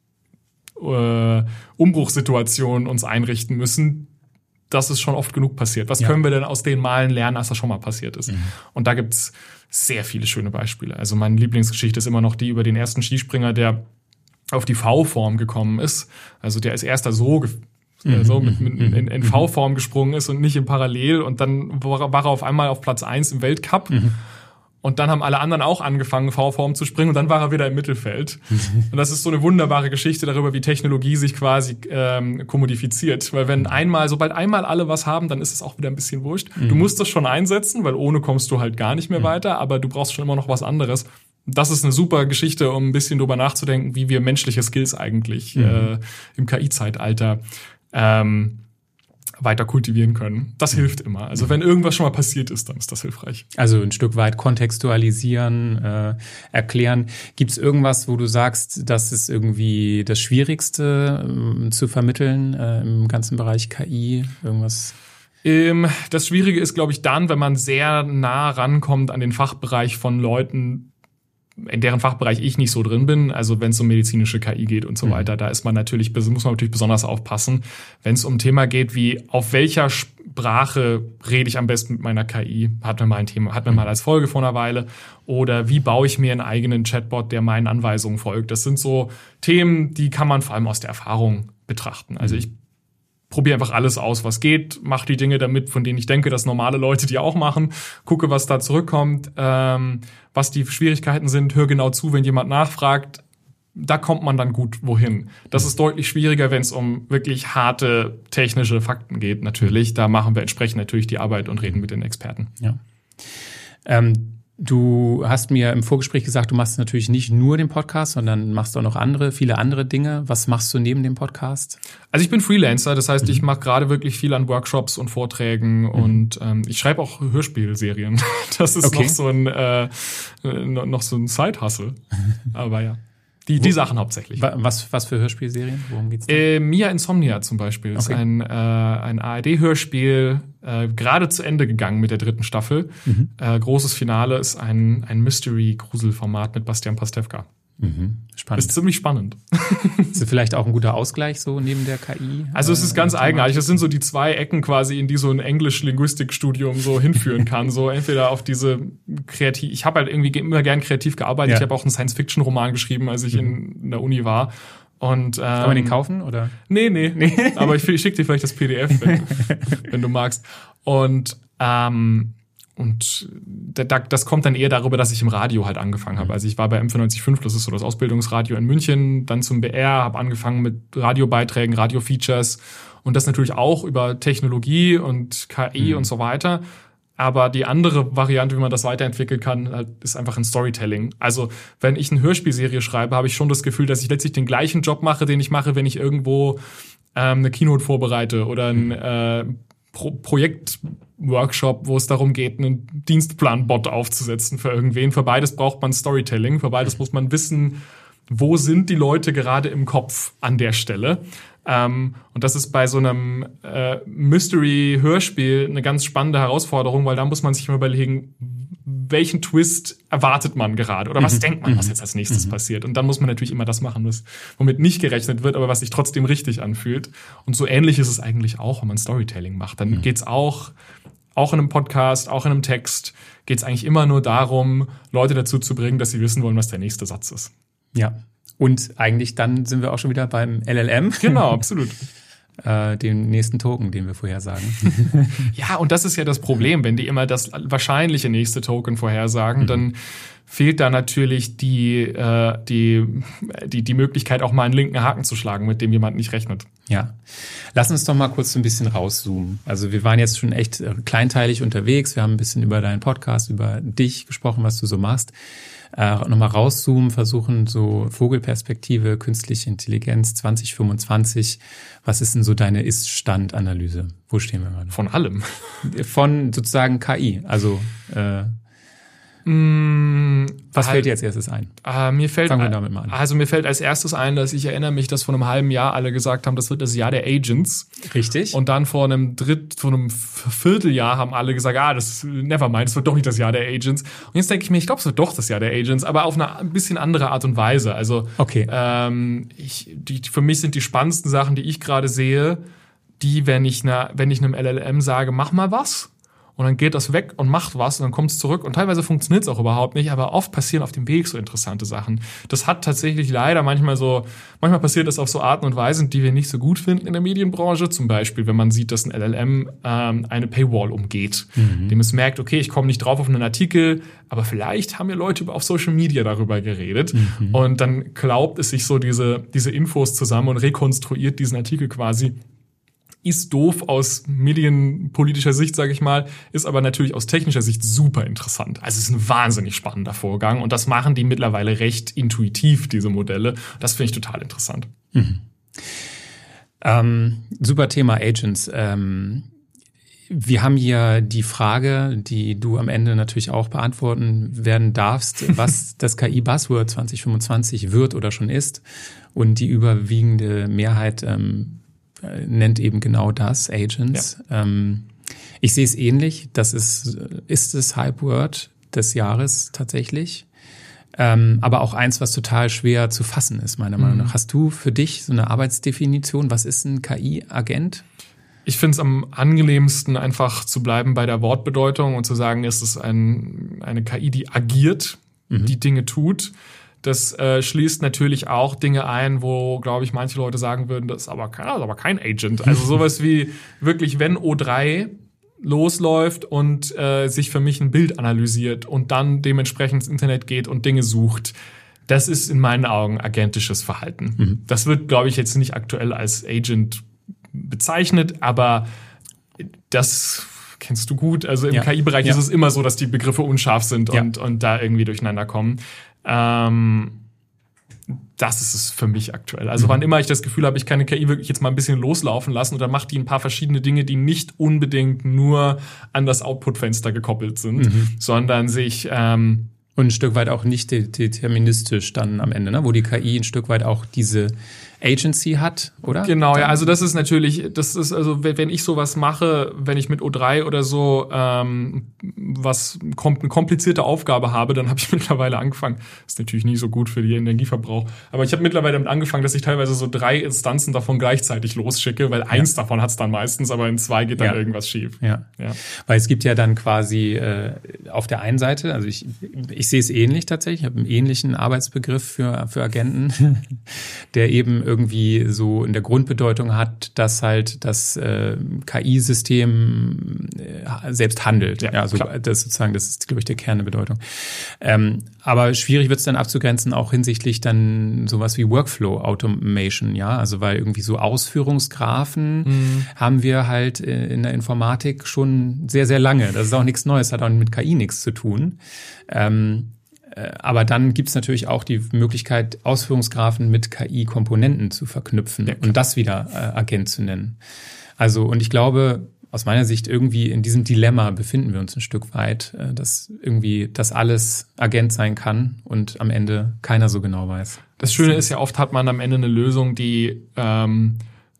äh, Umbruchssituation uns einrichten müssen. Das ist schon oft genug passiert. Was ja. können wir denn aus den Malen lernen, als das schon mal passiert ist? Mhm. Und da gibt's sehr viele schöne Beispiele. Also meine Lieblingsgeschichte ist immer noch die über den ersten Skispringer, der auf die V-Form gekommen ist. Also der als erster so, ge- mhm, so mit, mit in, in V-Form gesprungen ist und nicht im Parallel. Und dann war, war er auf einmal auf Platz eins im Weltcup. Mhm. Und dann haben alle anderen auch angefangen, V-Form zu springen. Und dann war er wieder im Mittelfeld. Mhm. Und das ist so eine wunderbare Geschichte darüber, wie Technologie sich quasi ähm, kommodifiziert. Weil wenn einmal, sobald einmal alle was haben, dann ist es auch wieder ein bisschen wurscht. Mhm. Du musst das schon einsetzen, weil ohne kommst du halt gar nicht mehr mhm. weiter. Aber du brauchst schon immer noch was anderes. Das ist eine super Geschichte, um ein bisschen drüber nachzudenken, wie wir menschliche Skills eigentlich mhm. äh, im K I-Zeitalter ähm, weiter kultivieren können. Das mhm. hilft immer. Also wenn irgendwas schon mal passiert ist, dann ist das hilfreich. Also ein Stück weit kontextualisieren, äh, erklären. Gibt es irgendwas, wo du sagst, das ist irgendwie das Schwierigste äh, zu vermitteln äh, im ganzen Bereich K I? Irgendwas? Ähm, das Schwierige ist, glaube ich, dann, wenn man sehr nah rankommt an den Fachbereich von Leuten, in deren Fachbereich ich nicht so drin bin, also wenn es um medizinische K I geht und so mhm. weiter, da ist man natürlich, muss man natürlich besonders aufpassen. Wenn es um ein Thema geht wie, auf welcher Sprache rede ich am besten mit meiner K I, hat man mal ein Thema, hat man mhm. mal als Folge vor einer Weile, oder wie baue ich mir einen eigenen Chatbot, der meinen Anweisungen folgt. Das sind so Themen, die kann man vor allem aus der Erfahrung betrachten. Also ich probiere einfach alles aus, was geht, mache die Dinge damit, von denen ich denke, dass normale Leute die auch machen, gucke, was da zurückkommt, ähm, was die Schwierigkeiten sind, höre genau zu, wenn jemand nachfragt. Da kommt man dann gut wohin. Das ist deutlich schwieriger, wenn es um wirklich harte technische Fakten geht, natürlich. Da machen wir entsprechend natürlich die Arbeit und reden mit den Experten. Ja. Ähm Du hast mir im Vorgespräch gesagt, du machst natürlich nicht nur den Podcast, sondern machst auch noch andere, viele andere Dinge. Was machst du neben dem Podcast? Also ich bin Freelancer, das heißt, mhm. ich mache gerade wirklich viel an Workshops und Vorträgen mhm. und ähm, ich schreibe auch Hörspielserien. Das ist okay. noch so ein äh, noch so ein Side-Hustle. Aber ja. Die, die Sachen hauptsächlich. Was, was für Hörspielserien? Worum geht's da? Äh, Mia Insomnia zum Beispiel. Okay. Ist ein, äh, ein A R D-Hörspiel, äh, gerade zu Ende gegangen mit der dritten Staffel. Mhm. Äh, großes Finale ist ein, ein Mystery-Grusel-Format mit Bastian Pastewka. Mhm. Spannend. Ist ziemlich spannend. Ist vielleicht auch ein guter Ausgleich so neben der K I? Also es ist ganz eigenartig. Das sind so die zwei Ecken quasi, in die so ein Englisch-Linguistik-Studium so hinführen kann. So entweder auf diese kreativ. Ich habe halt irgendwie immer gern kreativ gearbeitet. Ja. Ich habe auch einen Science-Fiction-Roman geschrieben, als ich mhm. in, in der Uni war. Und, ähm, kann man den kaufen, oder? Nee, nee. nee. Aber ich, ich schicke dir vielleicht das P D F, wenn, wenn du magst. Und ähm, und das kommt dann eher darüber, dass ich im Radio halt angefangen habe. Also ich war bei M vierundneunzig Komma fünf, das ist so das Ausbildungsradio in München, dann zum B R, habe angefangen mit Radiobeiträgen, Radiofeatures und das natürlich auch über Technologie und K I mhm. und so weiter. Aber die andere Variante, wie man das weiterentwickeln kann, ist einfach ein Storytelling. Also wenn ich eine Hörspielserie schreibe, habe ich schon das Gefühl, dass ich letztlich den gleichen Job mache, den ich mache, wenn ich irgendwo ähm, eine Keynote vorbereite oder ein äh, Pro- Projektworkshop, wo es darum geht, einen Dienstplan-Bot aufzusetzen für irgendwen. Für beides braucht man Storytelling. Für beides muss man wissen, wo sind die Leute gerade im Kopf an der Stelle. Ähm, und das ist bei so einem äh, Mystery-Hörspiel eine ganz spannende Herausforderung, weil da muss man sich mal überlegen, welchen Twist erwartet man gerade oder was mhm. denkt man, was jetzt als nächstes mhm. passiert. Und dann muss man natürlich immer das machen, was, womit nicht gerechnet wird, aber was sich trotzdem richtig anfühlt. Und so ähnlich ist es eigentlich auch, wenn man Storytelling macht. Dann mhm. geht's auch, auch in einem Podcast, auch in einem Text, geht's eigentlich immer nur darum, Leute dazu zu bringen, dass sie wissen wollen, was der nächste Satz ist. Ja. Und eigentlich dann sind wir auch schon wieder beim L L M. Genau, absolut. äh, den nächsten Token, den wir vorhersagen. Ja, und das ist ja das Problem, wenn die immer das wahrscheinliche nächste Token vorhersagen, mhm. dann fehlt da natürlich die, äh, die, die, die Möglichkeit, auch mal einen linken Haken zu schlagen, mit dem jemand nicht rechnet. Ja. Lass uns doch mal kurz so ein bisschen rauszoomen. Also wir waren jetzt schon echt kleinteilig unterwegs. Wir haben ein bisschen über deinen Podcast, über dich gesprochen, was du so machst. Äh, nochmal rauszoomen, versuchen so Vogelperspektive, künstliche Intelligenz zwanzig fünfundzwanzig. Was ist denn so deine Ist-Stand-Analyse? Wo stehen wir gerade? Von allem. Von sozusagen K I. Also äh, mm, was halt, fällt dir als erstes ein? Äh, mir fällt, Fangen wir damit mal an. Also mir fällt als erstes ein, dass ich erinnere mich, dass vor einem halben Jahr alle gesagt haben, das wird das Jahr der Agents. Richtig. Und dann vor einem Dritt, vor einem Vierteljahr haben alle gesagt, ah, das never mind, das wird doch nicht das Jahr der Agents. Und jetzt denke ich mir, ich glaube, es wird doch das Jahr der Agents, aber auf eine ein bisschen andere Art und Weise. Also okay. ähm, ich, die, für mich sind die spannendsten Sachen, die ich gerade sehe, die, wenn ich, na, wenn ich einem L L M sage, mach mal was, und dann geht das weg und macht was und dann kommt es zurück und teilweise funktioniert es auch überhaupt nicht, aber oft passieren auf dem Weg so interessante Sachen. Das hat tatsächlich leider manchmal so, manchmal passiert das auf so Arten und Weisen, die wir nicht so gut finden in der Medienbranche. Zum Beispiel, wenn man sieht, dass ein L L M ähm, eine Paywall umgeht, mhm. dem es merkt, okay, ich komme nicht drauf auf einen Artikel, aber vielleicht haben ja Leute auf Social Media darüber geredet mhm. und dann glaubt es sich so diese, diese Infos zusammen und rekonstruiert diesen Artikel quasi. Ist doof aus medienpolitischer Sicht, sage ich mal, ist aber natürlich aus technischer Sicht super interessant. Also es ist ein wahnsinnig spannender Vorgang und das machen die mittlerweile recht intuitiv, diese Modelle. Das finde ich total interessant. Mhm. Ähm, super Thema Agents. Ähm, wir haben hier die Frage, die du am Ende natürlich auch beantworten werden darfst, was das K I-Buzzword zwanzig fünfundzwanzig wird oder schon ist. Und die überwiegende Mehrheit ähm, nennt eben genau das, Agents. Ja. Ähm, ich sehe es ähnlich. Das ist, ist das Hype-Word des Jahres tatsächlich. Ähm, aber auch eins, was total schwer zu fassen ist, meiner mhm. Meinung nach. Hast du für dich so eine Arbeitsdefinition? Was ist ein K I-Agent? Ich finde es am angenehmsten, einfach zu bleiben bei der Wortbedeutung und zu sagen, es ist ein, eine K I, die agiert, mhm. die Dinge tut. Das äh, schließt natürlich auch Dinge ein, wo, glaube ich, manche Leute sagen würden, das ist aber kein, das ist aber kein Agent. Also sowas wie wirklich, wenn O drei losläuft und äh, sich für mich ein Bild analysiert und dann dementsprechend ins Internet geht und Dinge sucht, das ist in meinen Augen agentisches Verhalten. Mhm. Das wird, glaube ich, jetzt nicht aktuell als Agent bezeichnet, aber das kennst du gut. Also im ja. K I-Bereich ja. ist es immer so, dass die Begriffe unscharf sind ja. und, und da irgendwie durcheinander kommen. Ähm, das ist es für mich aktuell. Also mhm. wann immer ich das Gefühl habe, ich kann eine K I wirklich jetzt mal ein bisschen loslaufen lassen und dann macht die ein paar verschiedene Dinge, die nicht unbedingt nur an das Output-Fenster gekoppelt sind, mhm. sondern sich ähm, und ein Stück weit auch nicht deterministisch dann am Ende, ne? Wo die K I ein Stück weit auch diese Agency hat, oder? Genau, ja, also das ist natürlich, das ist also, wenn ich sowas mache, wenn ich mit O drei oder so ähm, was eine komplizierte Aufgabe habe, dann habe ich mittlerweile angefangen, das ist natürlich nicht so gut für den Energieverbrauch, aber ich habe mittlerweile damit angefangen, dass ich teilweise so drei Instanzen davon gleichzeitig losschicke, weil ja. eins davon hat's dann meistens, aber in zwei geht dann ja. irgendwas schief. Ja. ja, weil es gibt ja dann quasi äh, auf der einen Seite, also ich, ich sehe es ähnlich tatsächlich, ich habe einen ähnlichen Arbeitsbegriff für, für Agenten, der eben irgendwie so in der Grundbedeutung hat, dass halt das äh, K I-System äh, selbst handelt. Ja, ja also klar. Das sozusagen, das ist, glaube ich, der Kern der Bedeutung. Ähm, aber schwierig wird es dann abzugrenzen, auch hinsichtlich dann sowas wie Workflow Automation, ja, also weil irgendwie so Ausführungsgraphen mhm. haben wir halt in der Informatik schon sehr, sehr lange. Das ist auch nichts Neues, hat auch mit K I nichts zu tun. Ähm, Aber dann gibt es natürlich auch die Möglichkeit, Ausführungsgraphen mit K I-Komponenten zu verknüpfen ja, und das wieder äh, Agent zu nennen. Also, und ich glaube, aus meiner Sicht irgendwie in diesem Dilemma befinden wir uns ein Stück weit, äh, dass irgendwie das alles Agent sein kann und am Ende keiner so genau weiß. Das Schöne ist ja, oft hat man am Ende eine Lösung, die ähm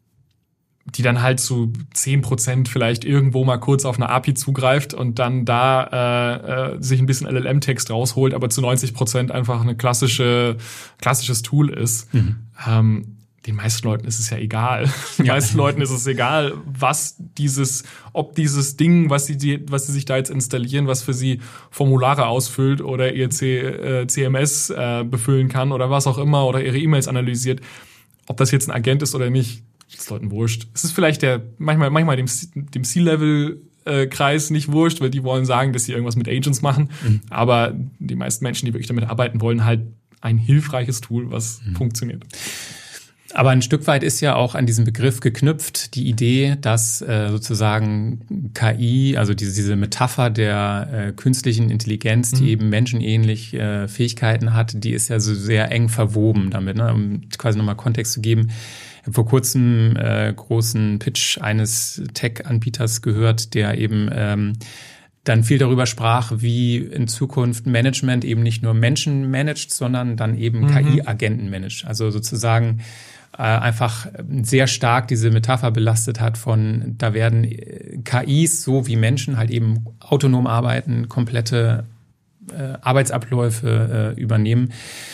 die dann halt zu zehn Prozent vielleicht irgendwo mal kurz auf eine A P I zugreift und dann da äh, äh, sich ein bisschen L L M-Text rausholt, aber zu neunzig Prozent einfach eine klassische klassisches Tool ist. Mhm. Ähm, den meisten Leuten ist es ja egal. Den ja. meisten Leuten ist es egal, was dieses, ob dieses Ding, was sie, was sie sich da jetzt installieren, was für sie Formulare ausfüllt oder ihr C, äh, C M S äh, befüllen kann oder was auch immer oder ihre E-Mails analysiert, ob das jetzt ein Agent ist oder nicht. Das ist Leuten wurscht. Es ist vielleicht der manchmal manchmal dem dem C-Level-Kreis nicht wurscht, weil die wollen sagen, dass sie irgendwas mit Agents machen. Mhm. Aber die meisten Menschen, die wirklich damit arbeiten wollen, halt ein hilfreiches Tool, was mhm. funktioniert. Aber ein Stück weit ist ja auch an diesem Begriff geknüpft die Idee, dass äh, sozusagen K I, also diese, diese Metapher der äh, künstlichen Intelligenz, die mhm. eben menschenähnlich äh, Fähigkeiten hat, die ist ja so sehr eng verwoben damit, ne? Um quasi nochmal Kontext zu geben. Ich habe vor kurzem äh, großen Pitch eines Tech-Anbieters gehört, der eben ähm, dann viel darüber sprach, wie in Zukunft Management eben nicht nur Menschen managt, sondern dann eben mhm. K I-Agenten managt. Also sozusagen äh, einfach sehr stark diese Metapher belastet hat von, da werden K Is so wie Menschen halt eben autonom arbeiten, komplette äh, Arbeitsabläufe äh, übernehmen.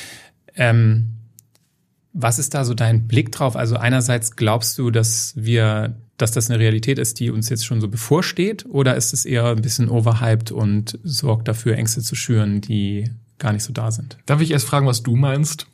Ähm, Was ist da so dein Blick drauf? Also einerseits glaubst du, dass wir, dass das eine Realität ist, die uns jetzt schon so bevorsteht, oder ist es eher ein bisschen overhyped und sorgt dafür, Ängste zu schüren, die gar nicht so da sind? Darf ich erst fragen, was du meinst?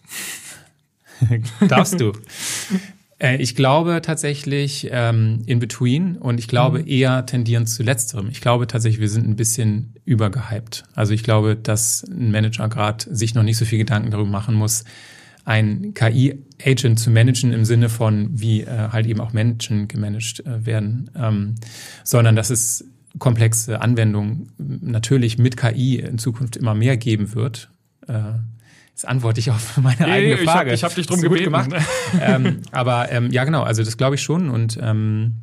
Darfst du. äh, ich glaube tatsächlich ähm, in between und ich glaube mhm. eher tendierend zu letzterem. Ich glaube tatsächlich, wir sind ein bisschen übergehypt. Also ich glaube, dass ein Manager gerade sich noch nicht so viel Gedanken darüber machen muss, ein K I-Agent zu managen im Sinne von, wie äh, halt eben auch Menschen gemanagt äh, werden, ähm, sondern dass es komplexe Anwendungen natürlich mit K I in Zukunft immer mehr geben wird. Äh, jetzt antworte ich auf meine nee, eigene Frage. Ich habe hab dich drum gebeten. Gut gemacht. ähm, aber ähm, ja, genau, also das glaube ich schon und ähm,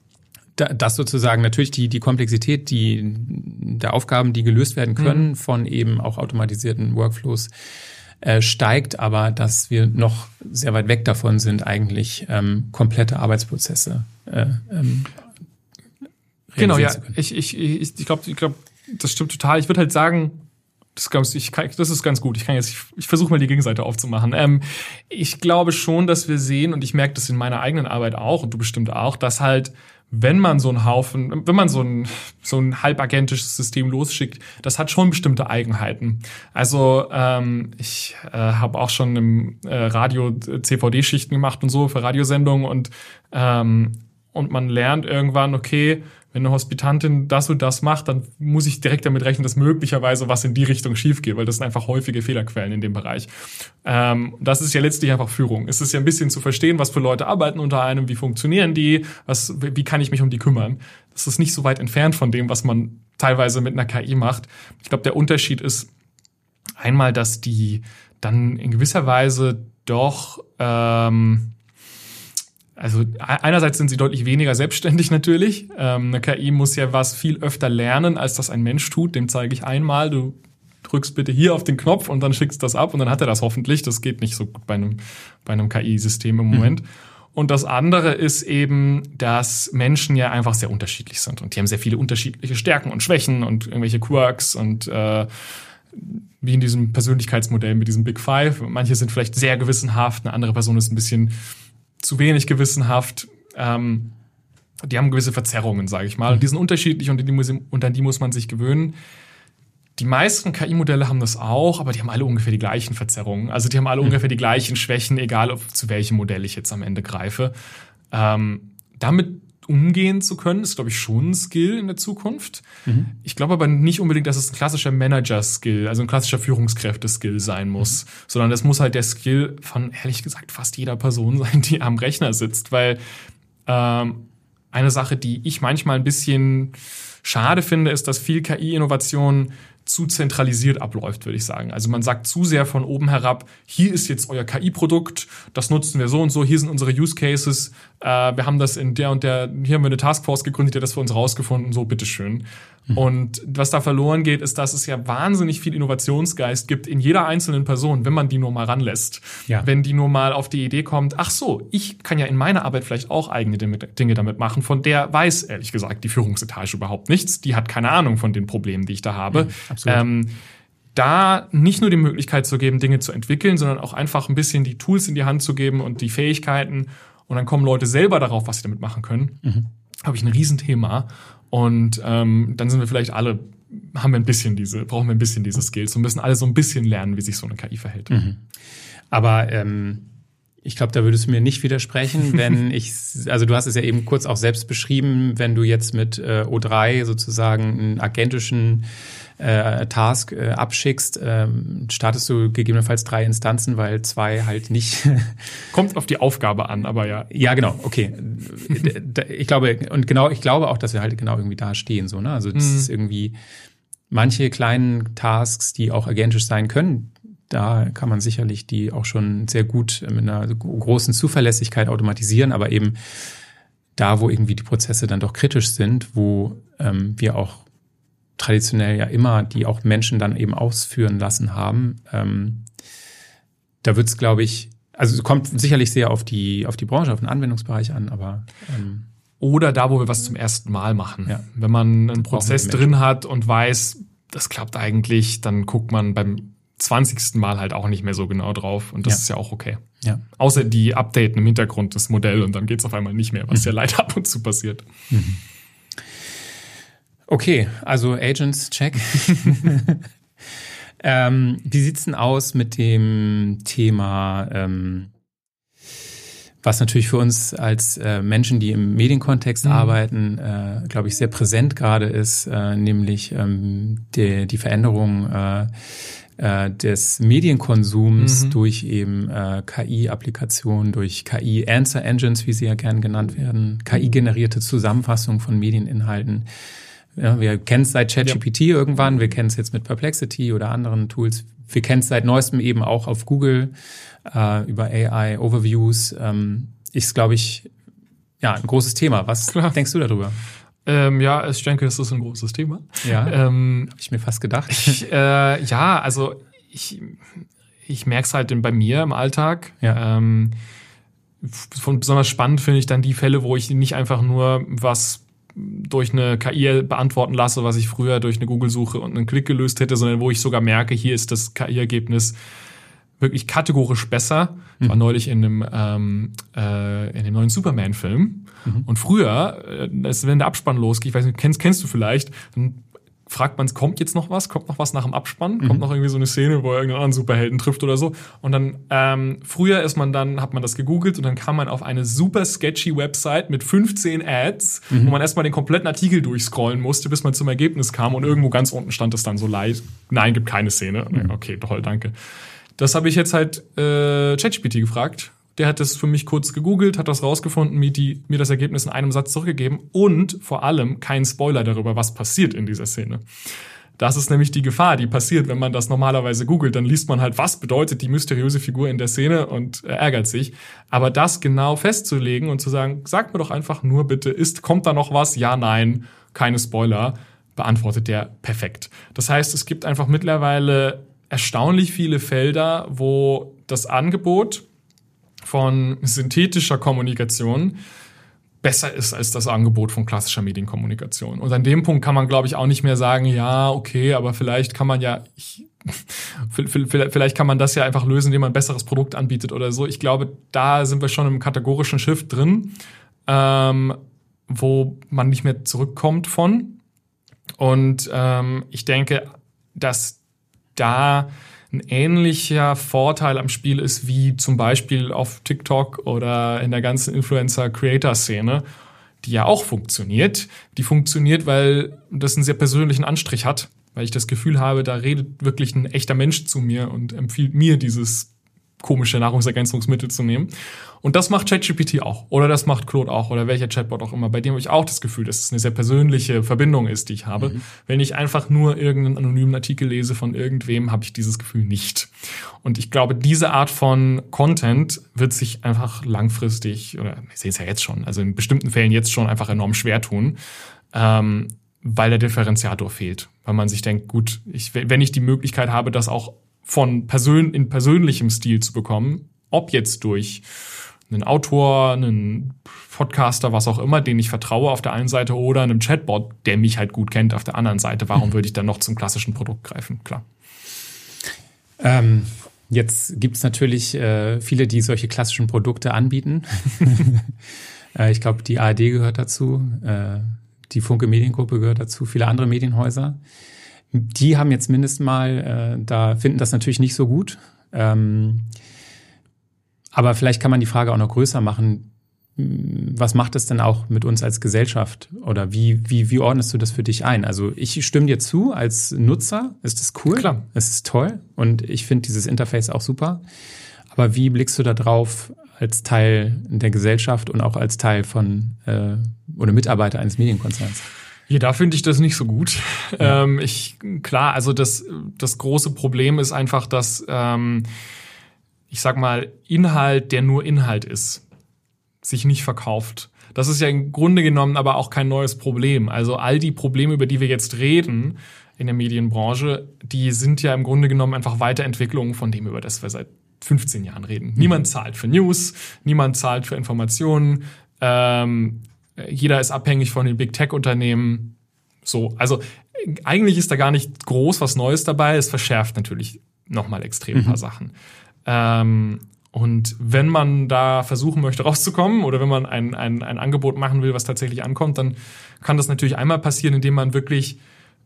das sozusagen natürlich die die Komplexität die der Aufgaben, die gelöst werden können mhm. von eben auch automatisierten Workflows, Äh, steigt, aber dass wir noch sehr weit weg davon sind, eigentlich ähm, komplette Arbeitsprozesse äh, ähm, genau, ja. Ich, ich, ich, ich glaube, ich glaub, das stimmt total. Ich würde halt sagen, das, ganz, ich kann, das ist ganz gut. Ich kann jetzt, ich, ich versuche mal die Gegenseite aufzumachen. Ähm, ich glaube schon, dass wir sehen, und ich merke das in meiner eigenen Arbeit auch, und du bestimmt auch, dass halt wenn man so einen Haufen, wenn man so ein so ein halbagentisches System losschickt, das hat schon bestimmte Eigenheiten. Also ähm, ich äh, habe auch schon im äh, Radio C V D-Schichten gemacht und so für Radiosendungen und ähm, und man lernt irgendwann, okay, wenn eine Hospitantin das und das macht, dann muss ich direkt damit rechnen, dass möglicherweise was in die Richtung schief geht, weil das sind einfach häufige Fehlerquellen in dem Bereich. Ähm, das ist ja letztlich einfach Führung. Es ist ja ein bisschen zu verstehen, was für Leute arbeiten unter einem, wie funktionieren die, was, wie kann ich mich um die kümmern. Das ist nicht so weit entfernt von dem, was man teilweise mit einer K I macht. Ich glaube, der Unterschied ist einmal, dass die dann in gewisser Weise doch ähm, Also einerseits sind sie deutlich weniger selbstständig natürlich. Ähm, eine K I muss ja was viel öfter lernen, als das ein Mensch tut. Dem zeige ich einmal, du drückst bitte hier auf den Knopf und dann schickst das ab und dann hat er das hoffentlich. Das geht nicht so gut bei einem, bei einem K I-System im Moment. Mhm. Und das andere ist eben, dass Menschen ja einfach sehr unterschiedlich sind. Und die haben sehr viele unterschiedliche Stärken und Schwächen und irgendwelche Quirks und äh, wie in diesem Persönlichkeitsmodell mit diesem Big Five. Manche sind vielleicht sehr gewissenhaft, eine andere Person ist ein bisschen zu wenig gewissenhaft, ähm, die haben gewisse Verzerrungen, sage ich mal. Und die sind unterschiedlich und, die muss, und an die muss man sich gewöhnen. Die meisten K I-Modelle haben das auch, aber die haben alle ungefähr die gleichen Verzerrungen. Also die haben alle mhm. ungefähr die gleichen Schwächen, egal ob, zu welchem Modell ich jetzt am Ende greife. Ähm, damit umgehen zu können, ist, glaube ich, schon ein Skill in der Zukunft. Mhm. Ich glaube aber nicht unbedingt, dass es ein klassischer Manager-Skill, also ein klassischer Führungskräfte-Skill sein muss, mhm. sondern es muss halt der Skill von, ehrlich gesagt, fast jeder Person sein, die am Rechner sitzt. Weil ähm, eine Sache, die ich manchmal ein bisschen schade finde, ist, dass viel K I-Innovation zu zentralisiert abläuft, würde ich sagen. Also man sagt zu sehr von oben herab, hier ist jetzt euer K I-Produkt, das nutzen wir so und so, hier sind unsere Use Cases, äh, wir haben das in der und der, hier haben wir eine Taskforce gegründet, die hat das für uns rausgefunden, so, bitteschön. Mhm. Und was da verloren geht, ist, dass es ja wahnsinnig viel Innovationsgeist gibt in jeder einzelnen Person, wenn man die nur mal ranlässt. Ja. Wenn die nur mal auf die Idee kommt, ach so, ich kann ja in meiner Arbeit vielleicht auch eigene Dinge damit machen, von der weiß, ehrlich gesagt, die Führungsetage überhaupt nichts. Die hat keine Ahnung von den Problemen, die ich da habe. Mhm, absolut. Ähm, da nicht nur die Möglichkeit zu geben, Dinge zu entwickeln, sondern auch einfach ein bisschen die Tools in die Hand zu geben und die Fähigkeiten. Und dann kommen Leute selber darauf, was sie damit machen können. Mhm. Habe ich ein Riesenthema. Und ähm, dann sind wir vielleicht alle, haben wir ein bisschen diese, brauchen wir ein bisschen diese Skills und müssen alle so ein bisschen lernen, wie sich so eine K I verhält. Mhm. Aber ähm, ich glaube, da würdest du mir nicht widersprechen, wenn ich, also du hast es ja eben kurz auch selbst beschrieben, wenn du jetzt mit äh, O drei sozusagen einen agentischen äh, Task äh, abschickst, ähm, startest du gegebenenfalls drei Instanzen, weil zwei halt nicht. Kommt auf die Aufgabe an, aber ja. Ja, genau, okay. Ich glaube, und genau, ich glaube auch, dass wir halt genau irgendwie da stehen, so, ne? Also das mhm. ist irgendwie manche kleinen Tasks, die auch agentisch sein können, da kann man sicherlich die auch schon sehr gut mit einer großen Zuverlässigkeit automatisieren, aber eben da, wo irgendwie die Prozesse dann doch kritisch sind, wo ähm, wir auch traditionell ja immer die auch Menschen dann eben ausführen lassen haben, ähm, da wird es, glaube ich, also es kommt sicherlich sehr auf die auf die Branche, auf den Anwendungsbereich an, aber ähm, oder da, wo wir was zum ersten Mal machen. Ja. Wenn man einen Prozess drin hat und weiß, das klappt eigentlich, dann guckt man beim zwanzigsten Mal halt auch nicht mehr so genau drauf. Und das ja. ist ja auch okay. Ja. Außer die updaten im Hintergrund das Modell und dann geht's auf einmal nicht mehr, was mhm. ja leider ab und zu passiert. Mhm. Okay, also Agents, check. ähm, wie sieht's denn aus mit dem Thema, ähm, was natürlich für uns als äh, Menschen, die im Medienkontext mhm. arbeiten, äh, glaube ich, sehr präsent gerade ist, äh, nämlich ähm, die, die Veränderung äh, des Medienkonsums mhm. durch eben äh, K I-Applikationen, durch K I-Answer-Engines, wie sie ja gern genannt werden, K I-generierte Zusammenfassung von Medieninhalten. Ja, wir kennen es seit ChatGPT ja. irgendwann, wir kennen es jetzt mit Perplexity oder anderen Tools. Wir kennen es seit neuestem eben auch auf Google äh, über A I-Overviews. Ähm, ist, glaube ich, ja, ein großes Thema. Was Klar. denkst du darüber? Ähm, ja, ich denke, das ist ein großes Thema. Ja, ähm, habe ich mir fast gedacht. Ich, äh, ja, also ich, ich merke es halt bei mir im Alltag. Ja. Ähm, von besonders spannend finde ich dann die Fälle, wo ich nicht einfach nur was durch eine K I beantworten lasse, was ich früher durch eine Google-Suche und einen Klick gelöst hätte, sondern wo ich sogar merke, hier ist das K I-Ergebnis wirklich kategorisch besser. Ich war mhm. neulich in einem ähm, äh, in dem neuen Superman-Film. Mhm. Und früher, äh, wenn der Abspann losgeht, ich weiß nicht, kennst, kennst du vielleicht, dann fragt man, kommt jetzt noch was? Kommt noch was nach dem Abspann? Mhm. Kommt noch irgendwie so eine Szene, wo er irgendeinen anderen Superhelden trifft oder so? Und dann, ähm, früher ist man dann, hat man das gegoogelt und dann kam man auf eine super sketchy Website mit fünfzehn Ads, mhm. wo man erstmal den kompletten Artikel durchscrollen musste, bis man zum Ergebnis kam und irgendwo ganz unten stand es dann so leicht, nein, gibt keine Szene. Mhm. Okay, toll, danke. Das habe ich jetzt halt äh, ChatGPT gefragt. Der hat das für mich kurz gegoogelt, hat das rausgefunden, mir, die, mir das Ergebnis in einem Satz zurückgegeben und vor allem kein Spoiler darüber, was passiert in dieser Szene. Das ist nämlich die Gefahr, die passiert, wenn man das normalerweise googelt. Dann liest man halt, was bedeutet die mysteriöse Figur in der Szene und äh, ärgert sich. Aber das genau festzulegen und zu sagen, sag mir doch einfach nur bitte, ist, kommt da noch was? Ja, nein, keine Spoiler, beantwortet der perfekt. Das heißt, es gibt einfach mittlerweile erstaunlich viele Felder, wo das Angebot von synthetischer Kommunikation besser ist als das Angebot von klassischer Medienkommunikation. Und an dem Punkt kann man, glaube ich, auch nicht mehr sagen, ja, okay, aber vielleicht kann man ja, ich, vielleicht kann man das ja einfach lösen, indem man ein besseres Produkt anbietet oder so. Ich glaube, da sind wir schon im kategorischen Shift drin, ähm, wo man nicht mehr zurückkommt von. Und ähm, ich denke, dass da ein ähnlicher Vorteil am Spiel ist wie zum Beispiel auf TikTok oder in der ganzen Influencer-Creator-Szene, die ja auch funktioniert. Die funktioniert, weil das einen sehr persönlichen Anstrich hat, weil ich das Gefühl habe, da redet wirklich ein echter Mensch zu mir und empfiehlt mir dieses komische Nahrungsergänzungsmittel zu nehmen. Und das macht ChatGPT auch. Oder das macht Claude auch. Oder welcher Chatbot auch immer. Bei dem habe ich auch das Gefühl, dass es eine sehr persönliche Verbindung ist, die ich habe. Mhm. Wenn ich einfach nur irgendeinen anonymen Artikel lese von irgendwem, habe ich dieses Gefühl nicht. Und ich glaube, diese Art von Content wird sich einfach langfristig, oder wir sehen es ja jetzt schon, also in bestimmten Fällen jetzt schon einfach enorm schwer tun, ähm, weil der Differenziator fehlt. Weil man sich denkt, gut, ich, wenn ich die Möglichkeit habe, das auch von Persön in persönlichem Stil zu bekommen, ob jetzt durch einen Autor, einen Podcaster, was auch immer, den ich vertraue auf der einen Seite, oder einem Chatbot, der mich halt gut kennt auf der anderen Seite. Warum würde ich dann noch zum klassischen Produkt greifen? Klar. Ähm, jetzt gibt es natürlich äh, viele, die solche klassischen Produkte anbieten. äh, ich glaube, die A R D gehört dazu, äh, die Funke Mediengruppe gehört dazu, viele andere Medienhäuser. Die haben jetzt mindestens mal, äh, da finden das natürlich nicht so gut. Ähm, aber vielleicht kann man die Frage auch noch größer machen. Was macht es denn auch mit uns als Gesellschaft? Oder wie, wie, wie ordnest du das für dich ein? Also ich stimme dir zu, als Nutzer ist es cool. Klar. Es ist toll. Und ich finde dieses Interface auch super. Aber wie blickst du da drauf als Teil der Gesellschaft und auch als Teil von, äh, oder Mitarbeiter eines Medienkonzerns? Ja, da finde ich das nicht so gut. Ja. Ähm, ich, klar, also das, das große Problem ist einfach, dass, ähm, ich sag mal, Inhalt, der nur Inhalt ist, sich nicht verkauft. Das ist ja im Grunde genommen aber auch kein neues Problem. Also all die Probleme, über die wir jetzt reden in der Medienbranche, die sind ja im Grunde genommen einfach Weiterentwicklungen von dem, über das wir seit fünfzehn Jahren reden. Mhm. Niemand zahlt für News, niemand zahlt für Informationen, ähm, jeder ist abhängig von den Big Tech-Unternehmen. So, also eigentlich ist da gar nicht groß was Neues dabei. Es verschärft natürlich nochmal extrem ein paar mhm. Sachen. Ähm, und wenn man da versuchen möchte, rauszukommen, oder wenn man ein, ein, ein Angebot machen will, was tatsächlich ankommt, dann kann das natürlich einmal passieren, indem man wirklich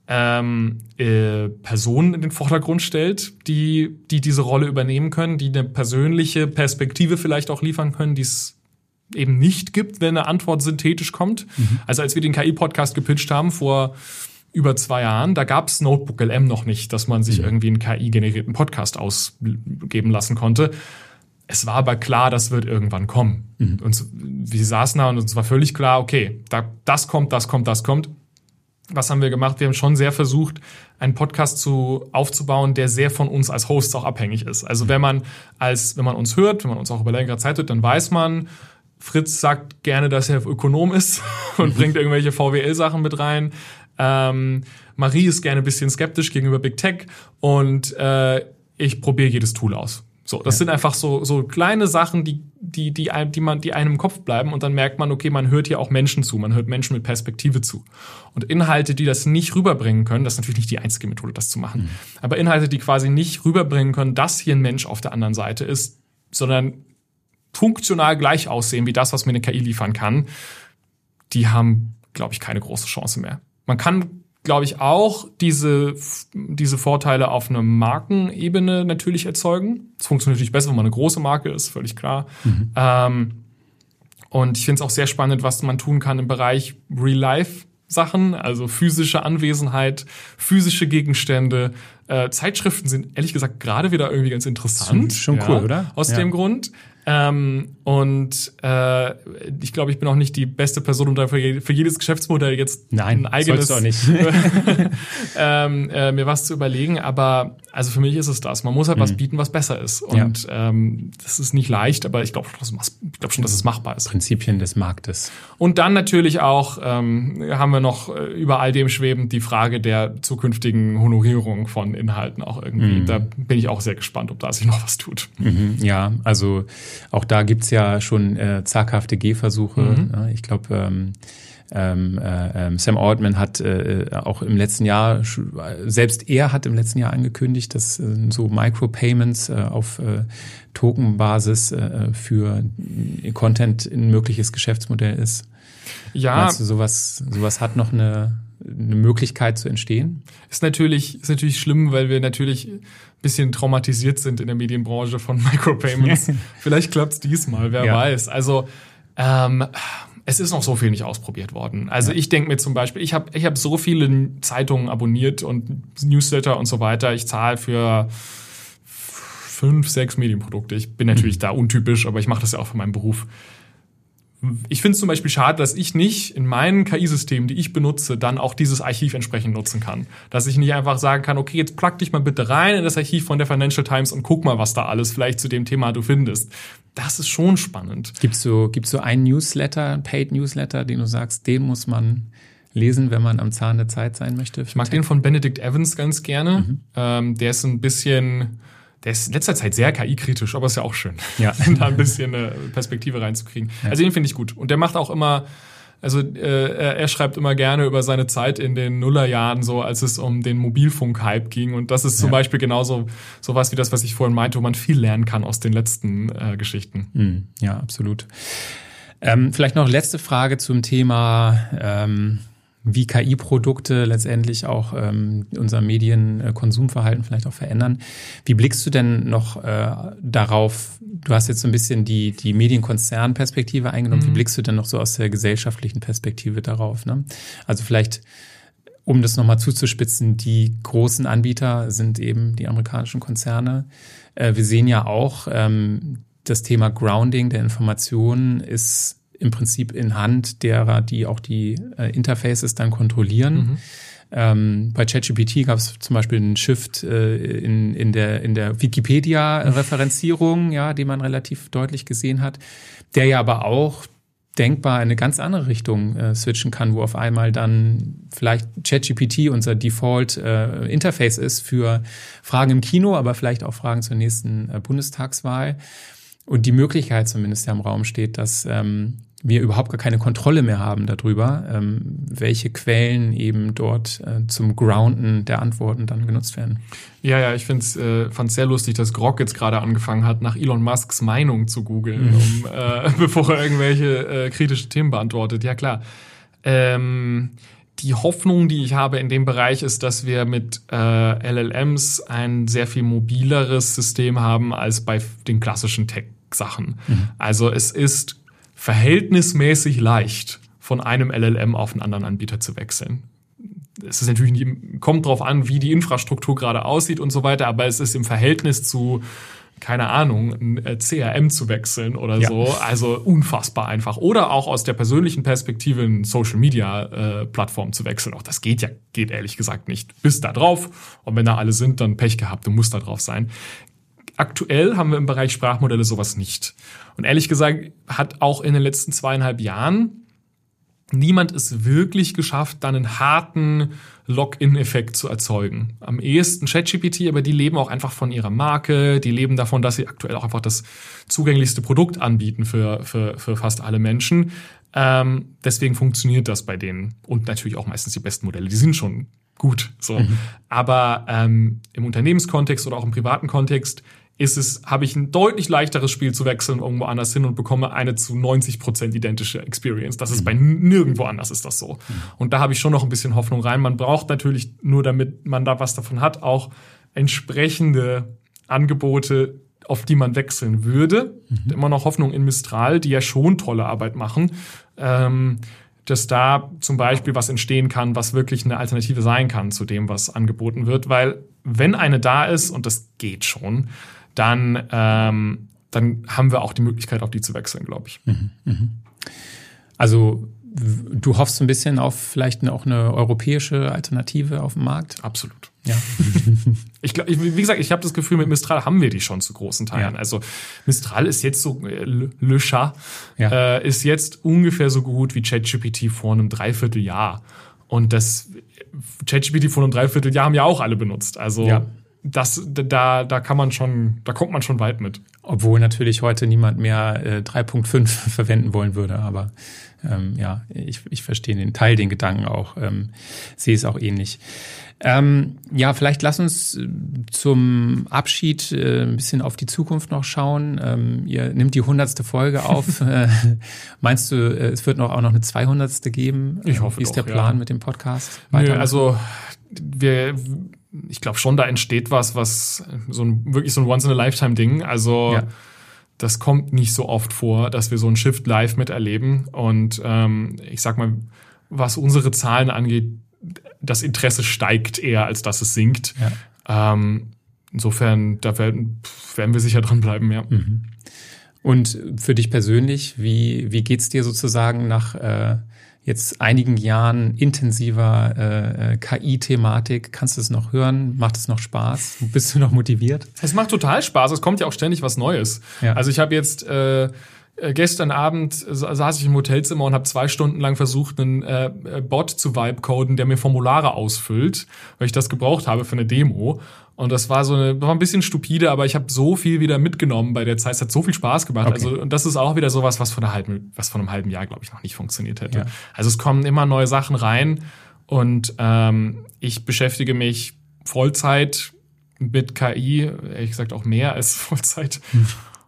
ähm, äh, Personen in den Vordergrund stellt, die, die diese Rolle übernehmen können, die eine persönliche Perspektive vielleicht auch liefern können, die es eben nicht gibt, wenn eine Antwort synthetisch kommt. Mhm. Also als wir den K I-Podcast gepitcht haben vor über zwei Jahren, da gab's Notebook L M noch nicht, dass man sich mhm. irgendwie einen K I-generierten Podcast ausgeben lassen konnte. Es war aber klar, das wird irgendwann kommen. Mhm. Und wir saßen da und uns war völlig klar, okay, da, das kommt, das kommt, das kommt. Was haben wir gemacht? Wir haben schon sehr versucht, einen Podcast zu aufzubauen, der sehr von uns als Hosts auch abhängig ist. Also wenn man als, wenn man uns hört, wenn man uns auch über längere Zeit hört, dann weiß man, Fritz sagt gerne, dass er Ökonom ist und bringt irgendwelche V W L-Sachen mit rein. Ähm, Marie ist gerne ein bisschen skeptisch gegenüber Big Tech und äh, ich probiere jedes Tool aus. So, das ja. sind einfach so so kleine Sachen, die die die die man die einem im Kopf bleiben, und dann merkt man, okay, man hört hier auch Menschen zu, man hört Menschen mit Perspektive zu. Und Inhalte, die das nicht rüberbringen können, das ist natürlich nicht die einzige Methode, das zu machen. Mhm. Aber Inhalte, die quasi nicht rüberbringen können, dass hier ein Mensch auf der anderen Seite ist, sondern funktional gleich aussehen wie das, was mir eine K I liefern kann, die haben, glaube ich, keine große Chance mehr. Man kann, glaube ich, auch diese diese Vorteile auf einer Markenebene natürlich erzeugen. Das funktioniert natürlich besser, wenn man eine große Marke ist, völlig klar. Mhm. Ähm, und ich finde es auch sehr spannend, was man tun kann im Bereich Real-Life-Sachen, also physische Anwesenheit, physische Gegenstände. Äh, Zeitschriften sind ehrlich gesagt gerade wieder irgendwie ganz interessant. Schon, schon cool, ja, oder? Aus ja. dem Grund. Ähm, und äh, ich glaube, ich bin auch nicht die beste Person, um da für, für jedes Geschäftsmodell jetzt Nein, ein eigenes auch nicht. ähm, äh, mir was zu überlegen. Aber also für mich ist es das. Man muss halt mhm. was bieten, was besser ist. Und ja. ähm, das ist nicht leicht, aber ich glaube ich glaub schon, dass es machbar ist. Prinzipien des Marktes. Und dann natürlich auch ähm, haben wir noch äh, über all dem schwebend die Frage der zukünftigen Honorierung von Inhalten auch irgendwie. Mhm. Da bin ich auch sehr gespannt, ob da sich noch was tut. Mhm. Ja, also auch da gibt's ja schon äh, zaghafte Gehversuche. Mhm. Ja, ich glaube, ähm, ähm, äh, Sam Altman hat äh, auch im letzten Jahr, selbst er hat im letzten Jahr angekündigt, dass äh, so Micropayments äh, auf äh, Tokenbasis äh, für Content ein mögliches Geschäftsmodell ist. Ja. Meinst du, sowas, sowas hat noch eine eine Möglichkeit zu entstehen? Ist natürlich, ist natürlich schlimm, weil wir natürlich ein bisschen traumatisiert sind in der Medienbranche von Micropayments. Vielleicht klappt's diesmal, wer ja. weiß. Also ähm, es ist noch so viel nicht ausprobiert worden. Also ja. ich denke mir zum Beispiel, ich habe ich hab so viele Zeitungen abonniert und Newsletter und so weiter. Ich zahle für fünf, sechs Medienprodukte. Ich bin natürlich mhm. da untypisch, aber ich mache das ja auch für meinen Beruf. Ich finde es zum Beispiel schade, dass ich nicht in meinen K I-Systemen, die ich benutze, dann auch dieses Archiv entsprechend nutzen kann. Dass ich nicht einfach sagen kann, okay, jetzt plug dich mal bitte rein in das Archiv von der Financial Times und guck mal, was da alles vielleicht zu dem Thema du findest. Das ist schon spannend. Gibt's so, gibt's so einen Newsletter, einen Paid-Newsletter, den du sagst, den muss man lesen, wenn man am Zahn der Zeit sein möchte? Ich mag Tech? den von Benedict Evans ganz gerne. Mhm. Ähm, der ist ein bisschen... Der ist in letzter Zeit sehr K I-kritisch, aber ist ja auch schön, ja. da ein bisschen eine Perspektive reinzukriegen. Ja. Also den finde ich gut. Und der macht auch immer, also äh, er, er schreibt immer gerne über seine Zeit in den Nullerjahren, so als es um den Mobilfunk-Hype ging. Und das ist zum ja. Beispiel genauso sowas wie das, was ich vorhin meinte, wo man viel lernen kann aus den letzten äh, Geschichten. Ja, absolut. Ähm, vielleicht noch letzte Frage zum Thema ähm wie K I-Produkte letztendlich auch ähm, unser Medienkonsumverhalten vielleicht auch verändern. Wie blickst du denn noch äh, darauf, du hast jetzt so ein bisschen die die Medienkonzernperspektive eingenommen, mhm. wie blickst du denn noch so aus der gesellschaftlichen Perspektive darauf? Ne? Also vielleicht, um das nochmal zuzuspitzen, die großen Anbieter sind eben die amerikanischen Konzerne. Äh, wir sehen ja auch, ähm, das Thema Grounding der Informationen ist im Prinzip in Hand derer, die auch die äh, Interfaces dann kontrollieren. Mhm. Ähm, bei ChatGPT gab es zum Beispiel einen Shift äh, in, in der, in der Wikipedia-Referenzierung, ja, die man relativ deutlich gesehen hat, der ja aber auch denkbar in eine ganz andere Richtung äh, switchen kann, wo auf einmal dann vielleicht ChatGPT unser Default äh, Interface ist für Fragen im Kino, aber vielleicht auch Fragen zur nächsten äh, Bundestagswahl. Und die Möglichkeit zumindest ja im Raum steht, dass ähm, wir überhaupt gar keine Kontrolle mehr haben darüber, ähm, welche Quellen eben dort äh, zum Grounden der Antworten dann genutzt werden. Ja, ja, ich find's, äh, fand's sehr lustig, dass Grok jetzt gerade angefangen hat, nach Elon Musks Meinung zu googeln, mhm. um, äh, bevor er irgendwelche äh, kritische Themen beantwortet. Ja, klar. Ähm, die Hoffnung, die ich habe in dem Bereich, ist, dass wir mit äh, L L Ms ein sehr viel mobileres System haben als bei den klassischen Tech-Sachen. Mhm. Also es ist verhältnismäßig leicht, von einem L L M auf einen anderen Anbieter zu wechseln. Es ist natürlich nicht, kommt drauf an, wie die Infrastruktur gerade aussieht und so weiter, aber es ist im Verhältnis zu, keine Ahnung, ein C R M zu wechseln oder ja. so, also unfassbar einfach. Oder auch aus der persönlichen Perspektive eine Social-Media-Plattform zu wechseln. Auch das geht ja, geht ehrlich gesagt nicht. Bist da drauf und wenn da alle sind, dann Pech gehabt, du musst da drauf sein. Aktuell haben wir im Bereich Sprachmodelle sowas nicht. Und ehrlich gesagt hat auch in den letzten zweieinhalb Jahren niemand es wirklich geschafft, dann einen harten Login-Effekt zu erzeugen. Am ehesten ChatGPT, aber die leben auch einfach von ihrer Marke, die leben davon, dass sie aktuell auch einfach das zugänglichste Produkt anbieten für, für, für fast alle Menschen. Ähm, deswegen funktioniert das bei denen. Und natürlich auch meistens die besten Modelle, die sind schon gut. So. Mhm. Aber ähm, im Unternehmenskontext oder auch im privaten Kontext ist es, habe ich ein deutlich leichteres Spiel zu wechseln irgendwo anders hin und bekomme eine zu neunzig Prozent identische Experience. Das ist mhm. bei nirgendwo anders ist das so. Mhm. Und da habe ich schon noch ein bisschen Hoffnung rein. Man braucht natürlich nur, damit man da was davon hat, auch entsprechende Angebote, auf die man wechseln würde. Mhm. Immer noch Hoffnung in Mistral, die ja schon tolle Arbeit machen. Ähm, dass da zum Beispiel was entstehen kann, was wirklich eine Alternative sein kann zu dem, was angeboten wird. Weil wenn eine da ist, und das geht schon, dann, ähm, dann haben wir auch die Möglichkeit, auf die zu wechseln, glaube ich. Mhm, mhm. Also du hoffst so ein bisschen auf vielleicht eine, auch eine europäische Alternative auf dem Markt? Absolut. Ja. ich glaub, wie gesagt, ich habe das Gefühl, mit Mistral haben wir die schon zu großen Teilen. Ja. Also Mistral ist jetzt so, äh, Le Chat ja. äh, ist jetzt ungefähr so gut wie ChatGPT vor einem Dreivierteljahr. Und das ChatGPT vor einem Dreivierteljahr haben ja auch alle benutzt. Also ja. das, da, da kann man schon, da kommt man schon weit mit. Obwohl natürlich heute niemand mehr äh, drei Punkt fünf verwenden wollen würde, aber ähm, ja, ich, ich verstehe den Teil, den Gedanken auch, ähm, sehe es auch ähnlich. Ähm, ja, vielleicht lass uns zum Abschied äh, ein bisschen auf die Zukunft noch schauen. Ähm, ihr nimmt die hundertste Folge auf. äh, meinst du, äh, es wird noch auch noch eine zweihundertste geben? Ich hoffe Wie ist doch, der Plan ja. mit dem Podcast? Nö, also wir, ich glaube schon, da entsteht was, was so ein wirklich so ein Once-in-a-Lifetime-Ding. Also ja. Das kommt nicht so oft vor, dass wir so ein Shift live miterleben. Und ähm, ich sag mal, was unsere Zahlen angeht, das Interesse steigt eher, als dass es sinkt. Ja. Ähm, insofern, da werden, werden wir sicher dranbleiben, ja. Mhm. Und für dich persönlich, wie, wie geht's dir sozusagen nach äh, jetzt einigen Jahren intensiver äh, K I-Thematik? Kannst du es noch hören? Macht es noch Spaß? Bist du noch motiviert? Es macht total Spaß. Es kommt ja auch ständig was Neues. Ja. Also ich habe jetzt äh, gestern Abend saß ich im Hotelzimmer und habe zwei Stunden lang versucht, einen äh, Bot zu vibe-coden, der mir Formulare ausfüllt, weil ich das gebraucht habe für eine Demo. Und das war so eine, war ein bisschen stupide, aber ich habe so viel wieder mitgenommen bei der Zeit. Es hat so viel Spaß gemacht. Okay. Also, und das ist auch wieder sowas, was von einer halben, was von einem halben Jahr, glaube ich, noch nicht funktioniert hätte. Ja. Also es kommen immer neue Sachen rein und ähm, ich beschäftige mich Vollzeit mit K I, ehrlich gesagt auch mehr als Vollzeit. Hm.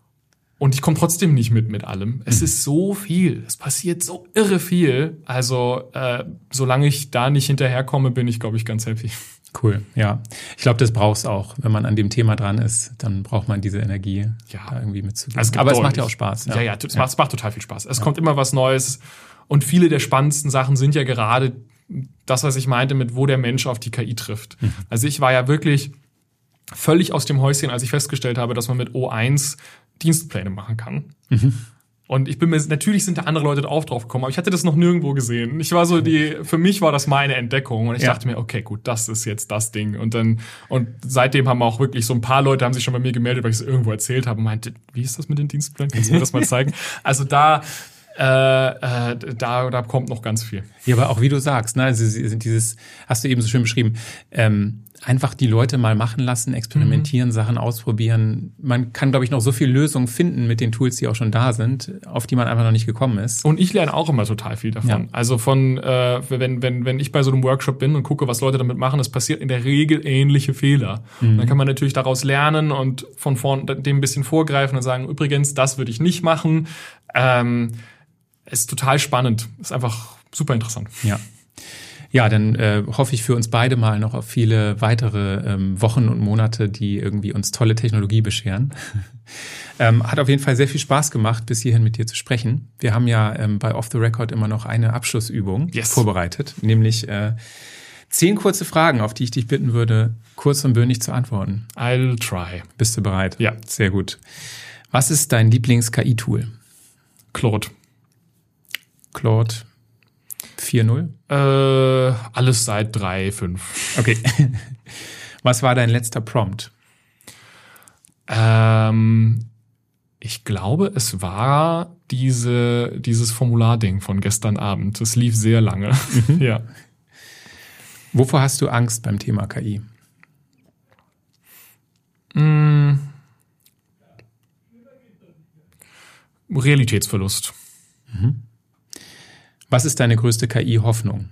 Und ich komme trotzdem nicht mit mit allem. Es mhm. ist so viel. Es passiert so irre viel. Also äh, solange ich da nicht hinterherkomme, bin ich, glaube ich, ganz happy. Cool, ja. Ich glaube, das brauchst auch. Wenn man an dem Thema dran ist, dann braucht man diese Energie, ja. da irgendwie mitzugehen. Also es Aber es macht ja auch Spaß. Ja, ja, ja, es, ja. Macht, es macht total viel Spaß. Es ja. kommt immer was Neues. Und viele der spannendsten Sachen sind ja gerade das, was ich meinte, mit wo der Mensch auf die K I trifft. Mhm. Also ich war ja wirklich völlig aus dem Häuschen, als ich festgestellt habe, dass man mit O eins Dienstpläne machen kann. Mhm. Und ich bin mir, natürlich sind da andere Leute drauf drauf gekommen, aber ich hatte das noch nirgendwo gesehen. Ich war so die, für mich war das meine Entdeckung und ich ja. dachte mir, okay, gut, das ist jetzt das Ding. Und dann, und seitdem haben auch wirklich so ein paar Leute haben sich schon bei mir gemeldet, weil ich es irgendwo erzählt habe und meinte, wie ist das mit den Dienstplänen? Kannst du mir das mal zeigen? Also da, Äh, äh, da, da kommt noch ganz viel. Ja, aber auch wie du sagst, ne, also dieses, hast du eben so schön beschrieben, ähm, einfach die Leute mal machen lassen, experimentieren, mhm. Sachen ausprobieren. Man kann, glaube ich, noch so viele Lösungen finden mit den Tools, die auch schon da sind, auf die man einfach noch nicht gekommen ist. Und ich lerne auch immer total viel davon. Ja. Also von, äh, wenn, wenn, wenn ich bei so einem Workshop bin und gucke, was Leute damit machen, es passiert in der Regel ähnliche Fehler. Mhm. Dann kann man natürlich daraus lernen und von vorn dem ein bisschen vorgreifen und sagen, übrigens, das würde ich nicht machen. Ähm, ist total spannend. Ist einfach super interessant. Ja. Ja, dann äh, hoffe ich für uns beide mal noch auf viele weitere ähm, Wochen und Monate, die irgendwie uns tolle Technologie bescheren. ähm, hat auf jeden Fall sehr viel Spaß gemacht, bis hierhin mit dir zu sprechen. Wir haben ja ähm, bei Off the Record immer noch eine Abschlussübung yes. vorbereitet, nämlich äh, zehn kurze Fragen, auf die ich dich bitten würde, kurz und bündig zu antworten. I'll try. Bist du bereit? Ja. Sehr gut. Was ist dein Lieblings-K I-Tool? Claude. Claude vier Punkt null? Äh, alles seit drei Punkt fünf. Okay. Was war dein letzter Prompt? Ähm, ich glaube, es war diese, dieses Formularding von gestern Abend. Das lief sehr lange. Mhm. Ja. Wovor hast du Angst beim Thema K I? Mm. Realitätsverlust. Mhm. Was ist deine größte K I-Hoffnung?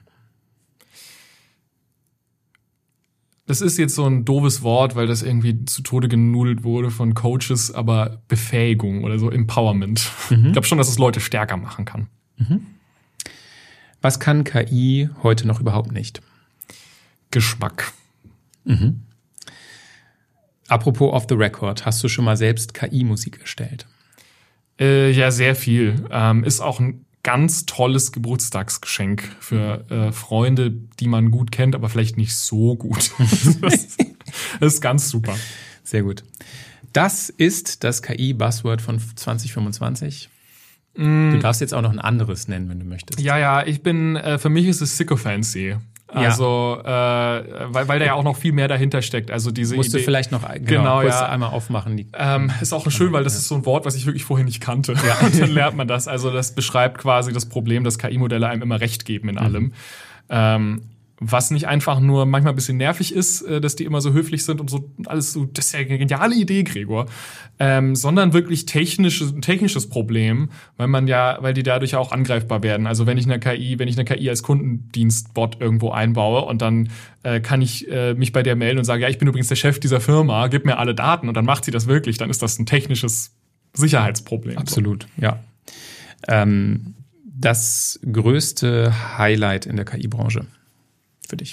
Das ist jetzt so ein doofes Wort, weil das irgendwie zu Tode genudelt wurde von Coaches, aber Befähigung oder so Empowerment. Mhm. Ich glaube schon, dass es Leute stärker machen kann. Mhm. Was kann K I heute noch überhaupt nicht? Geschmack. Mhm. Apropos Off the Record, hast du schon mal selbst K I-Musik erstellt? Äh, ja, sehr viel. Ähm, ist auch ein ganz tolles Geburtstagsgeschenk für äh, Freunde, die man gut kennt, aber vielleicht nicht so gut. das, das ist ganz super. Sehr gut. Das ist das K I-Buzzword von zwanzig fünfundzwanzig. Mm. Du darfst jetzt auch noch ein anderes nennen, wenn du möchtest. Ja, ja, ich bin, äh, für mich ist es Sycophancy. Also, ja. äh, weil, weil da ja auch noch viel mehr dahinter steckt. Also diese Musst Idee, du vielleicht noch genau, genau kurz ja. einmal aufmachen. Die, ähm, ist auch schön, weil das ist so ein Wort, was ich wirklich vorher nicht kannte. Ja. Und dann lernt man das. Also das beschreibt quasi das Problem, dass K I-Modelle einem immer recht geben in allem. Mhm. Ähm, Was nicht einfach nur manchmal ein bisschen nervig ist, äh, dass die immer so höflich sind und so alles so, das ist ja eine geniale Idee, Gregor, ähm, sondern wirklich technisches, ein technisches Problem, weil man ja, weil die dadurch auch angreifbar werden. Also wenn ich eine K I, wenn ich eine K I als Kundendienstbot irgendwo einbaue und dann äh, kann ich äh, mich bei der melden und sage, ja, ich bin übrigens der Chef dieser Firma, gib mir alle Daten und dann macht sie das wirklich, dann ist das ein technisches Sicherheitsproblem. Absolut, so. Ja. Ähm, das größte Highlight in der K I-Branche für dich?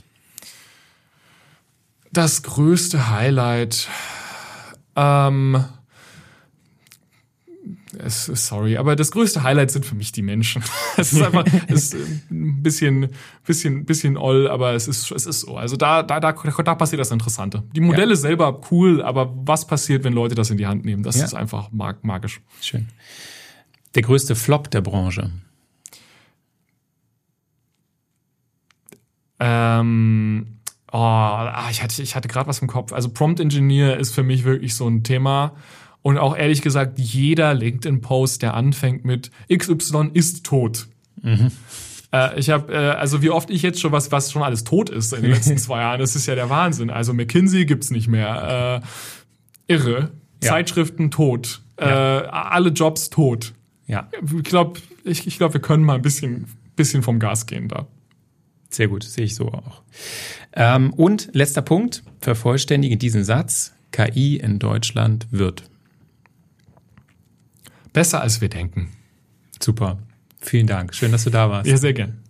Das größte Highlight, ähm, es, sorry, aber das größte Highlight sind für mich die Menschen. Es ist einfach, es ist ein bisschen, bisschen, bisschen oll, aber es ist, es ist so. Also da, da, da, da passiert das Interessante. Die Modelle ja. selber cool, aber was passiert, wenn Leute das in die Hand nehmen? Das ja. ist einfach mag, magisch. Schön. Der größte Flop der Branche? Ähm, oh, ah, ich hatte, ich hatte gerade was im Kopf. Also Prompt Engineer ist für mich wirklich so ein Thema. Und auch ehrlich gesagt, jeder LinkedIn-Post, der anfängt mit X Y ist tot. Mhm. Äh, ich habe, äh, also wie oft ich jetzt schon was, was schon alles tot ist in den letzten zwei Jahren, das ist ja der Wahnsinn. Also McKinsey gibt's nicht mehr. Äh, irre. Ja. Zeitschriften tot. Ja. Äh, alle Jobs tot. Ja. Ich glaube, ich, ich glaub, wir können mal ein bisschen, bisschen vom Gas gehen da. Sehr gut, sehe ich so auch. Ähm, und letzter Punkt, vervollständige diesen Satz, K I in Deutschland wird besser, als wir denken. Super, vielen Dank, schön, dass du da warst. Ja, sehr gern.